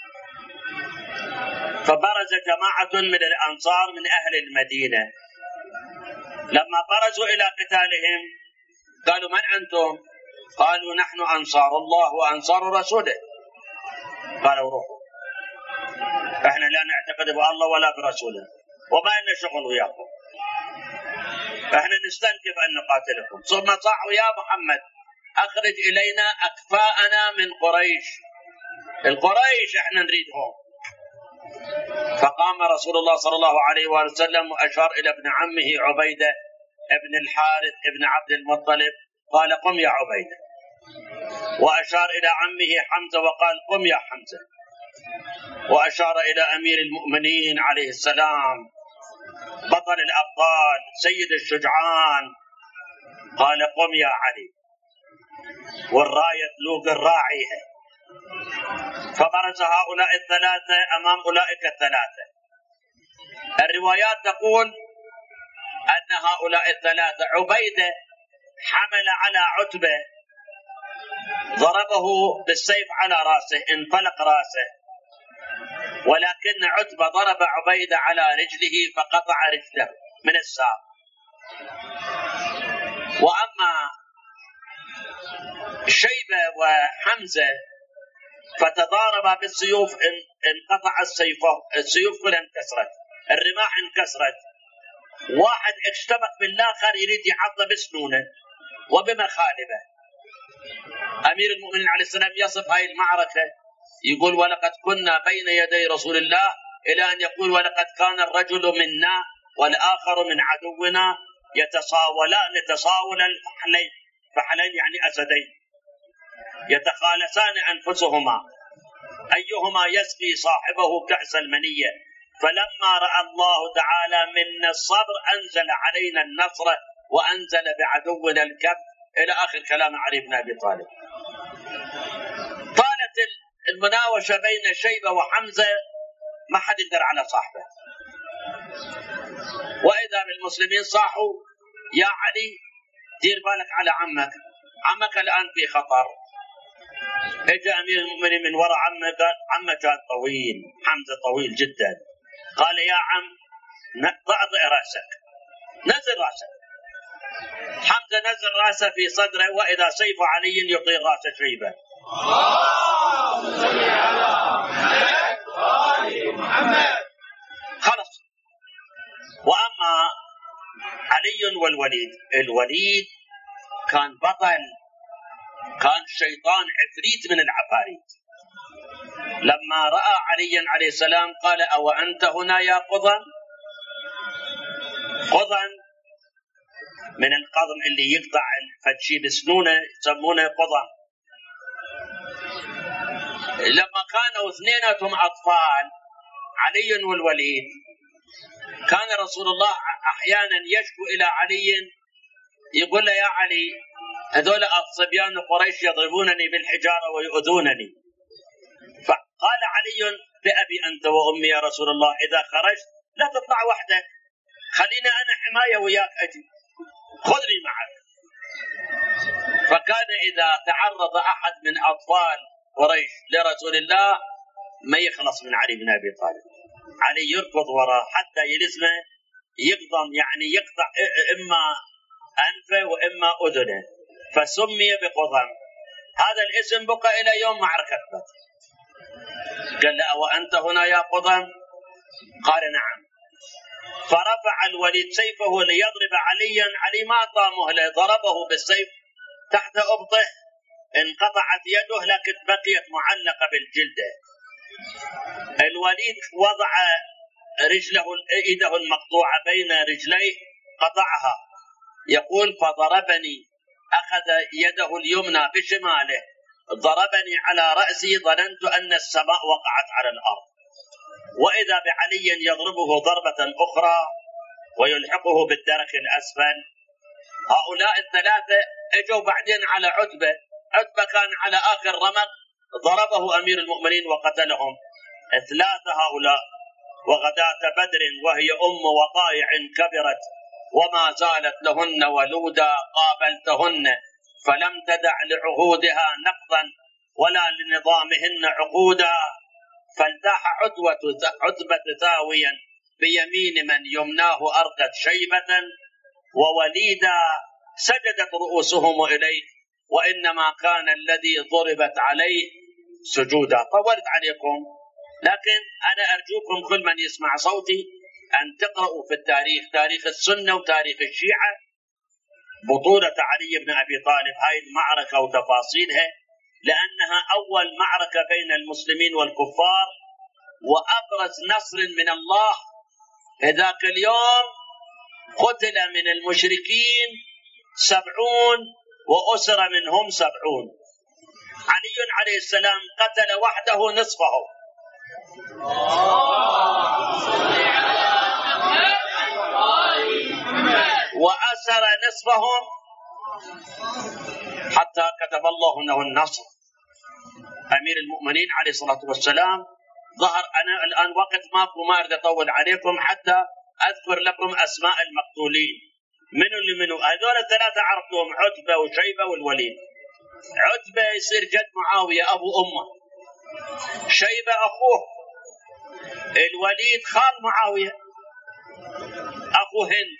A: فبرز جماعة من الأنصار من أهل المدينة. لما برزوا إلى قتالهم قالوا من أنتم؟ قالوا نحن أنصار الله وأنصار رسوله. قالوا روحوا، احنا لا نعتقد بالله ولا برسوله، وما لنا شغل وياكم، احنا نستنكف أن نقاتلكم. ثم صاحوا يا محمد أخرج إلينا أكفاءنا من قريش، القريش احنا نريدهم. فقام رسول الله صلى الله عليه وسلم وأشار إلى ابن عمه عبيدة ابن الحارث ابن عبد المطلب، قال قم يا عبيدة، وأشار إلى عمه حمزة وقال قم يا حمزة، وأشار إلى أمير المؤمنين عليه السلام بطل الأبطال سيد الشجعان، قال قم يا علي، والراية تلوق الراعيها. فبرز هؤلاء الثلاثة أمام أولئك الثلاثة. الروايات تقول أن هؤلاء الثلاثة عبيدة حمل على عتبة ضربه بالسيف على رأسه، انفلق رأسه، ولكن عتبة ضرب عبيدة على رجله فقطع رجله من الساق. وأما شيبة وحمزة فتضاربا بالسيوف، انقطع السيوف كلها انكسرت، الرماح انكسرت، واحد اشتبك بالآخر يريد يعض بسنونه وبمخالبه. أمير المؤمنين عليه السلام يصف هاي المعركة، يقول ولقد كنا بين يدي رسول الله، إلى أن يقول ولقد كان الرجل منا والآخر من عدونا يتساول الفحلين، فحلين يعني أسدين، يتخالسان أنفسهما أيهما يسقي صاحبه كأس المنية. فلما رأى الله تعالى منا الصبر أنزل علينا النصر وأنزل بعدونا الكف، إلى آخر كلام علي بن أبي طالب. طالت المناوشة بين شيبة وحمزة، ما حد يقدر على صاحبه، وإذا بالمسلمين صاحوا يا علي دير بالك على عمك الآن في خطر. اجى أمير المؤمنين من وراء عمه كان طويل، حمزة طويل جدا، قال يا عم ضع رأسك، نزل رأسك. حمزة نزل رأسه في صدره، وإذا سيف علي يطير رأس شيبة. خلص. وأما علي والوليد، الوليد كان بطل، كان شيطان عفريت من العفاريت. لما رأى علي عليه السلام قال أو أنت هنا يا قضن؟ قضن من القضم اللي يقطع فتشي بسنونه، يسمونه قضن. لما كانوا اثنيناتهم أطفال علي والوليد، كان رسول الله أحيانا يشكو إلى علي، يقول له يا علي هذول الصبيان قريش يضربونني بالحجارة ويؤذونني. فقال علي بأبي أنت وأمي يا رسول الله، إذا خرجت لا تطلع وحدك، خلينا أنا حماية وياك، أجي خذني معك. فكان إذا تعرض أحد من أطفال قريش لرسول الله ما يخلص من علي بن أبي طالب، علي يركض وراء حتى يلزمه، يقضم يعني يقطع إما أنفه وإما أذنه، فسمي بقضم. هذا الاسم بقى إلى يوم معركة بدر. قال له وأنت هنا يا قضم؟ قال نعم. فرفع الوليد سيفه ليضرب عليا، علي ما أعطى مهلة، ضربه بالسيف تحت أبطه، انقطعت يده لكن بقيت معلقة بالجلدة. الوليد وضع يده المقطوعة بين رجليه، قطعها، يقول فضربني، أخذ يده اليمنى بشماله ضربني على رأسي، ظننت أن السماء وقعت على الأرض، وإذا بعلي يضربه ضربة أخرى ويلحقه بالدرك الأسفل. هؤلاء الثلاثة اجوا بعدين على عتبة، عتبة كان على آخر رمق، ضربه أمير المؤمنين وقتلهم. ثلاثة هؤلاء. وغداة بدر وهي أم وقائع كبرت، وما زالت لهن ولودا، قابلتهن فلم تدع لعهودها نقضا ولا لنظامهن عقودا. فالتاح عتبة ثاويا بيمين من يمناه أرقت شيبة، ووليدا سجدت رؤوسهم إليه، وإنما كان الذي ضربت عليه سجودا. طولت عليكم، لكن أنا أرجوكم كل من يسمع صوتي أن تقرأوا في التاريخ، تاريخ السنة وتاريخ الشيعة، بطولة علي بن أبي طالب هاي المعركة وتفاصيلها، لأنها أول معركة بين المسلمين والكفار، وأبرز نصر من الله. ذاك اليوم قتل من المشركين 70 وأسر منهم 70. علي عليه السلام قتل وحده نصفه، وأسر نصفهم، حتى كتب الله له النصر. أمير المؤمنين عليه الصلاة والسلام ظهر. أنا الآن وقت ماكو، ما أريد أطول عليكم حتى أذكر لكم أسماء المقتولين. منو هذول الثلاثة عرفتهم، عتبة وشيبة والوليد. عتبة يصير جد معاوية أبو أمه، شيبة أخوه، الوليد خال معاوية أخو هند.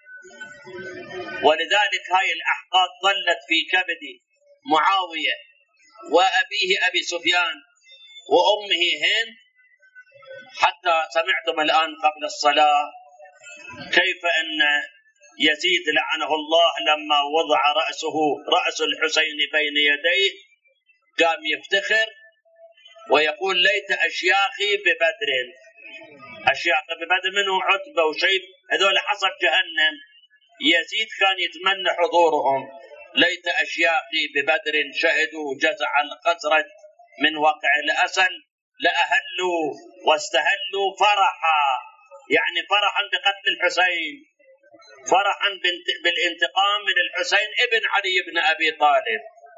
A: ولذلك هاي الأحقاد ظلت في كبد معاوية وأبيه أبي سفيان وأمه هند، حتى سمعتم الآن قبل الصلاة كيف أن يزيد لعنه الله لما وضع رأس الحسين بين يديه قام يفتخر ويقول ليت أشياخي ببدر. أشياخ ببدر منه عتبة وشيب، هذول حصب جهنم. يزيد كان يتمنى حضورهم. ليت أشياخي ببدر شهدوا جزع الخزرج من وقع الأسل لأهلوا واستهلوا فرحا، يعني فرحا بقتل الحسين، فرحا بالانتقام من الحسين ابن علي بن أبي طالب.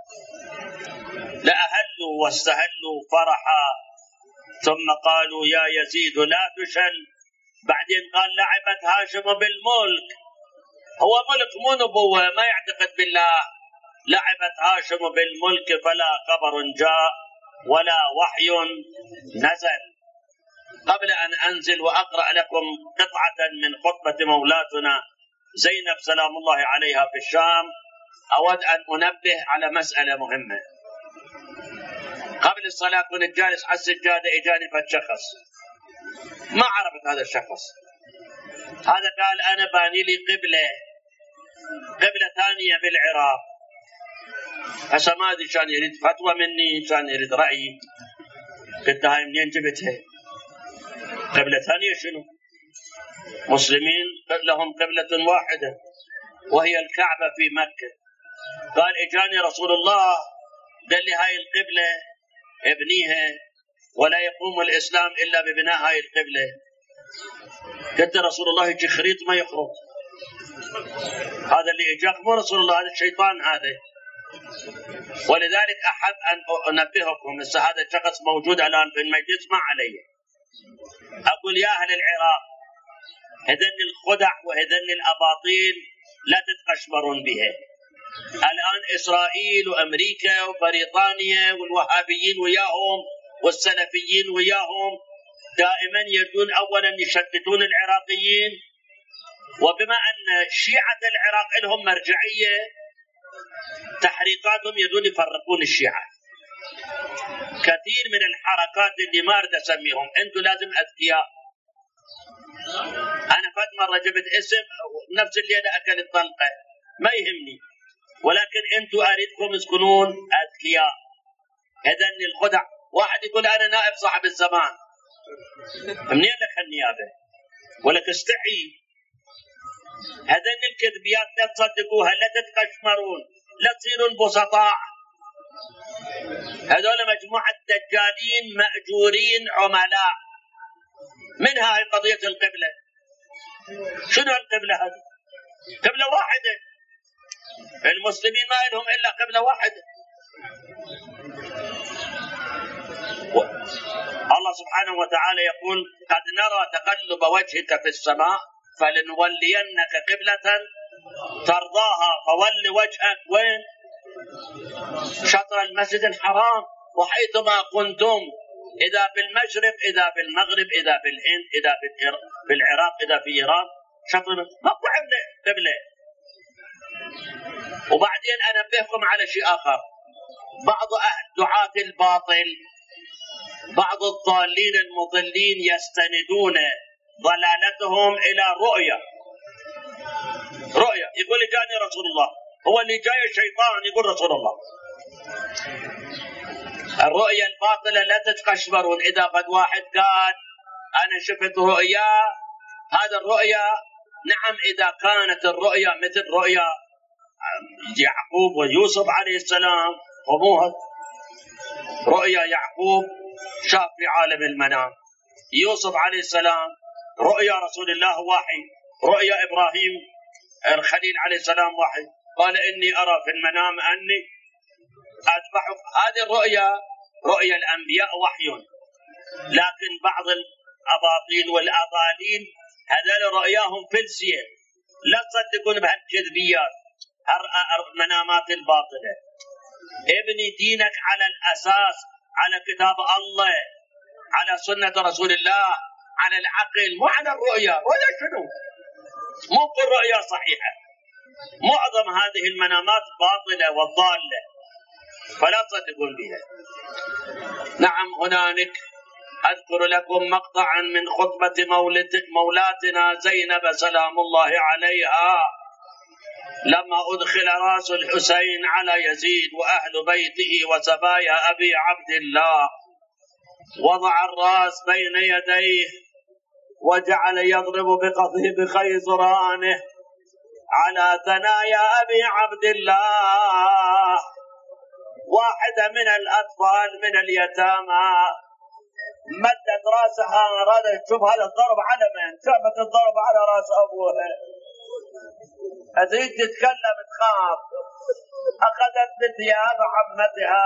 A: لأهلوا واستهلوا فرحا، ثم قالوا يا يزيد لا تشل. بعدين قال لعبت هاشم بالملك، هو ملك مو نبوة، ما يعتقد بالله. لعبت هاشم بالملك فلا خبر جاء ولا وحي نزل. قبل أن أنزل وأقرأ لكم قطعة من خطبة مولاتنا زينب سلام الله عليها في الشام، أود أن أنبه على مسألة مهمة. قبل الصلاة كنت جالس على السجادة، إجاني فشخص ما عرفت هذا الشخص. هذا قال أنا باني لي قبلة ثانية بالعراق. هسه ما أدري كان يريد فتوى مني، كان يريد رأيي. قلت هاي منين جبتها؟ قبلة ثانية شنو؟ مسلمين لهم قبلة واحدة وهي الكعبة في مكة. قال إجاني رسول الله قال لي هاي القبلة ابنيها ولا يقوم الإسلام إلا ببناء هاي القبلة. قلت رسول الله يجي خريط ما يخرط، هذا اللي إجاك مو رسول الله، هذا الشيطان هذا. ولذلك أحب أن أنبهكم، هذا الشخص موجود الآن في المجلس ما عليه. أقول يا أهل العراق هذن الخدع وهذن الأباطيل لا تتقشمرون بها. الآن إسرائيل وأمريكا وبريطانيا والوهابيين وياهم والسلفيين وياهم دائما يردون أولا يشتتون العراقيين، وبما أن شيعة العراق لهم مرجعية تحريقاتهم يردون يفرقون الشيعة. كثير من الحركات اللي ما أريد أسميهم، أنتم لازم أذكياء. أنا فات مرة جبت اسم نفس الليلة أكل الطلقة، ما يهمني، ولكن أنتم أريدكم تكونون أذكياء. هذن الخدع، واحد يقول أنا نائب صاحب الزمان، منين لك النيابة؟ ولك استحي. هذن الكذبيات لا تصدقوها، لا تتقشمرون، لا تصيرون بسطاء. هذول مجموعة دجالين مأجورين عملاء. من هاي قضية القبلة؟ شنو القبلة هذه؟ قبلة واحدة، المسلمين ما لهم إلا قبلة واحدة. الله سبحانه وتعالى يقول قد نرى تقلب وجهك في السماء فلنولينك قبلة ترضاها فول وجهك وين؟ شطر المسجد الحرام، وحيثما كنتم، إذا بالمشرق إذا بالمغرب إذا بالهند إذا بالعراق إذا في إيران، شطر ماكو قبلة. وبعدين أنبهكم على شيء آخر. بعض دعاة الباطل، بعض الضالين المضلين يستندون ضلالتهم إلى رؤية. يقول لي جاني رسول الله، هو اللي جاي الشيطان يقول رسول الله. الرؤية الباطلة لا تتقشمرون. إذا قد واحد قال أنا شفت رؤيا، هذا الرؤيا نعم إذا كانت الرؤيا مثل رؤيا يعقوب ويوسف عليه السلام، ومو رؤيا يعقوب شاف في عالم المنام، يوسف عليه السلام رؤيا رسول الله وحي، رؤيا إبراهيم الخليل عليه السلام وحي، قال إني أرى في المنام أني أذبحك. هذه الرؤيا رؤيا الأنبياء وحي. لكن بعض الأباطيل والأضالين هذول رؤياهم فلسية، لا تصدقون بهالكذبيات المنامات الباطلة. ابني دينك على الأساس، على كتاب الله، على سنة رسول الله، على العقل، مو على الرؤية. رؤية شنو؟ مو كل رؤية صحيحة، معظم هذه المنامات باطلة والضالة، فلا تصدقون بها. نعم، هنالك أذكر لكم مقطعا من خطبة مولاتنا زينب سلام الله عليها لما أدخل رأس الحسين على يزيد وأهل بيته وسبايا أبي عبد الله، وضع الرأس بين يديه وجعل يضرب بخيزرانه على ثنايا أبي عبد الله. واحدة من الأطفال من اليتامى مدت رأسها، أرادت تشوف هذا الضرب على من، شافت الضرب على رأس أبوها، أتريد تتكلم تخاف، أخذت بثياب عمتها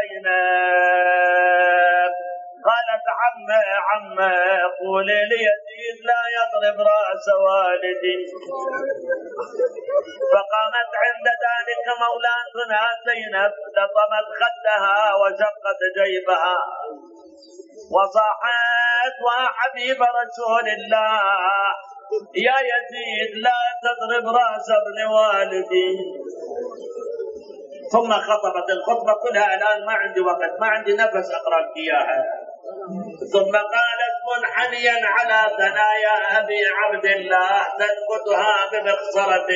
A: زينب، قالت عم قولي ليزيد لا يضرب رأس والدي. فقامت عند ذلك مولاتنا زينب، لطمت خدها وشقت جيبها وصاحت وحبيب رسول الله يا يزيد لا تضرب رأس ابن والدي. ثم خطبت الخطبة كلها، الآن ما عندي وقت، ما عندي نفس أقرأ إياها. ثم قالت منحنيا على ثنايا أبي عبد الله تنكتها بمخصرة،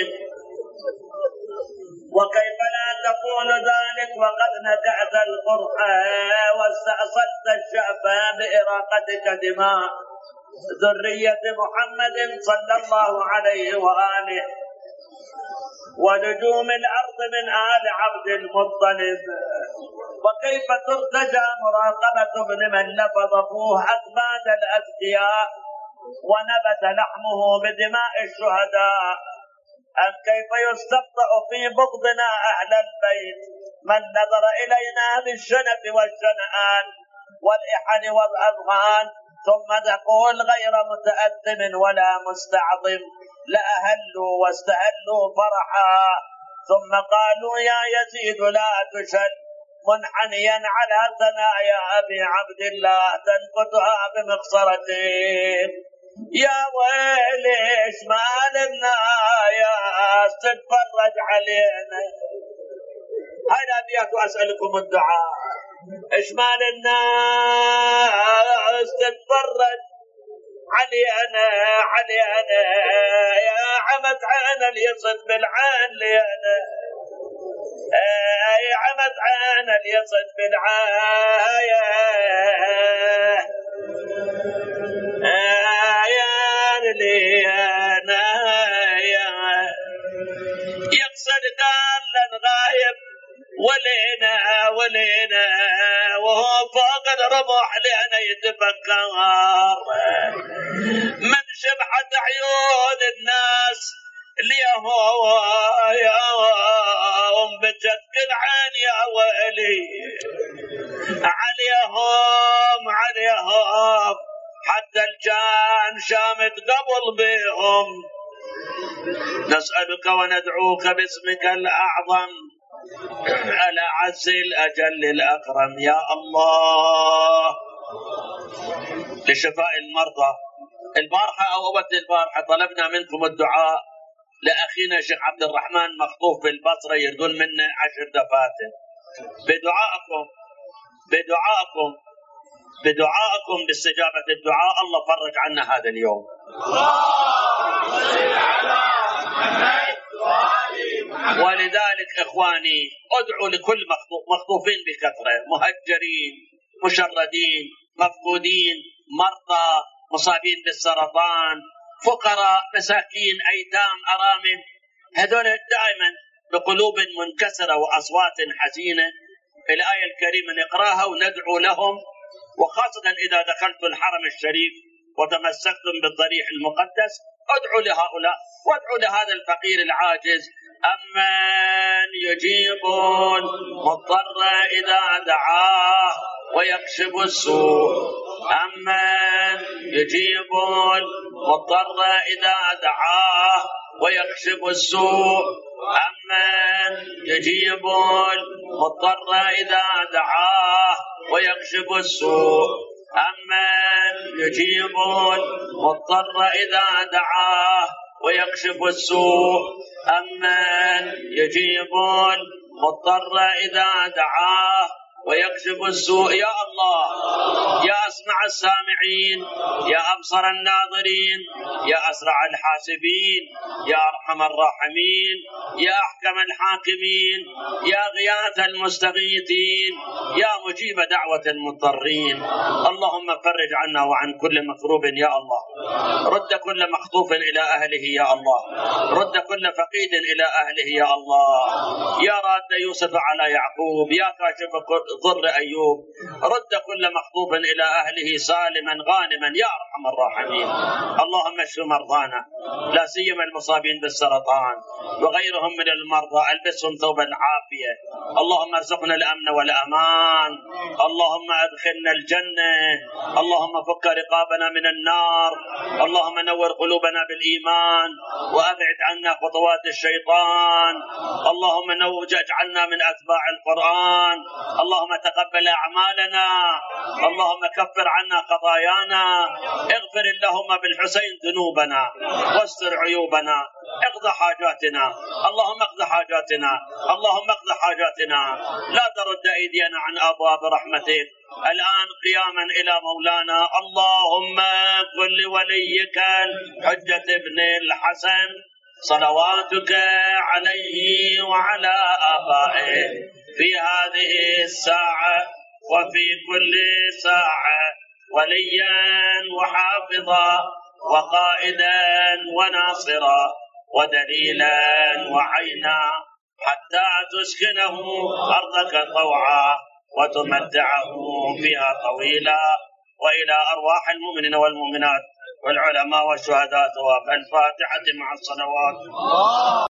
A: وكيف لا تقول ذلك وقد نكأت القرحة واستأصلت الشعب بإراقتك دماء ذرية محمد صلى الله عليه وآله ونجوم الأرض من آل عبد المطلب. وكيف ترتجى مراقبة ابن من لفظ فوه أكباد الأذكياء ونبت لحمه بدماء الشهداء؟ أم كيف يستبطأ في بغضنا أهل البيت من نظر إلينا بالشنف والشنآن والإحن والأذغان، ثم تقول غير متأثم ولا مستعظم لأهلوا واستهلوا فرحا. ثم قالوا يا يزيد لا تشل منحنيا على ثنايا أبي عبد الله تنقضها بمقصرتين. يا ويلي اشمال الناس تتفرج علينا. هاي الأبيات وأسألكم الدعاء. اشمال الناس تتفرج علينا يا عمد عين اليصد بالعين لينا، يا عمد عين اليصد بالعين لينا. يقصد قال لن غايب ولينا وهو فوق الرمح لأنا يتفكر من شبحة عيون الناس اليوم بجد العين يا ويلي عليهم حتى الجان شامت قبل بهم. نسألك وندعوك باسمك الأعظم الأعز الأجل الأكرم يا الله لشفاء المرضى. البارحة أو أول البارحة طلبنا منكم الدعاء لأخينا شيخ عبد الرحمن مخطوف بالبصرة، يردون منا 10 دفاتر. بدعائكم باستجابة الدعاء الله فرج عنا هذا اليوم. ولذلك إخواني ادعوا لكل مخطوفين بكثرة، مهجرين، مشردين، مفقودين، مرضى، مصابين بالسرطان، فقراء، مساكين، أيتام، أرامل، هذول دائما بقلوب منكسرة وأصوات حزينة. الآية الكريمة نقراها وندعو لهم، وخاصة إذا دخلت الحرم الشريف وتمسكتم بالضريح المقدس ادعوا لهؤلاء وادعوا لهذا الفقير العاجز. أمن يجيب المضطر إذا دعاه ويكشف السوء، أمن يجيب المضطر إذا دعاه ويكشف السوء، أمن يجيب مضطر إذا دعاه ويكشف السوء أمن يجيب المضطر إذا دعاه ويكشف السوء أمن يجيب المضطر إذا دعاه ويكشف السوء. يا الله يا أسمع السامعين، يا أبصر الناظرين، يا أسرع الحاسبين، يا أرحم الراحمين، يا أحكم الحاكمين، يا غياث المستغيثين، يا مجيب دعوة المضطرين. اللهم فرج عنا وعن كل مكروب يا الله. رد كل مخطوف إلى أهله يا الله. رد كل فقيد إلى أهله يا الله. يا راد يوسف على يعقوب، يا كاشف ضر أيوب، رد كل مخطوف إلى أهله سالما غانما يا أرحم الراحمين. اللهم اشف مرضانا لا سيما المصابين بالسرطان وغيرهم من المرضى، البسهم ثوب العافية. اللهم ارزقنا الأمن والأمان. اللهم أدخلنا الجنة. اللهم فك رقابنا من النار. اللهم نور قلوبنا بالإيمان وأبعد عنا خطوات الشيطان. اللهم اجعلنا من أتباع القرآن. اللهم تقبل أعمالنا. اللهم كفر عنا خطايانا. اغفر اللهم بالحسين ذنوبنا واستر عيوبنا. اقض حاجاتنا. اللهم اقض حاجاتنا. اللهم اقض حاجاتنا. لا ترد أيدينا عن أبواب رحمتك. الآن قياما إلى مولانا. اللهم قل لوليك الحجة ابن الحسن صلواتك عليه وعلى آبائه في هذه الساعة وفي كل ساعة وليا وحافظا وقائدا وناصرا ودليلا وعينا حتى تسكنه أرضك طوعا وتمتعه فيها طويلا. وإلى أرواح المؤمنين والمؤمنات والعلماء والشهداء والفاتحة مع الصلوات.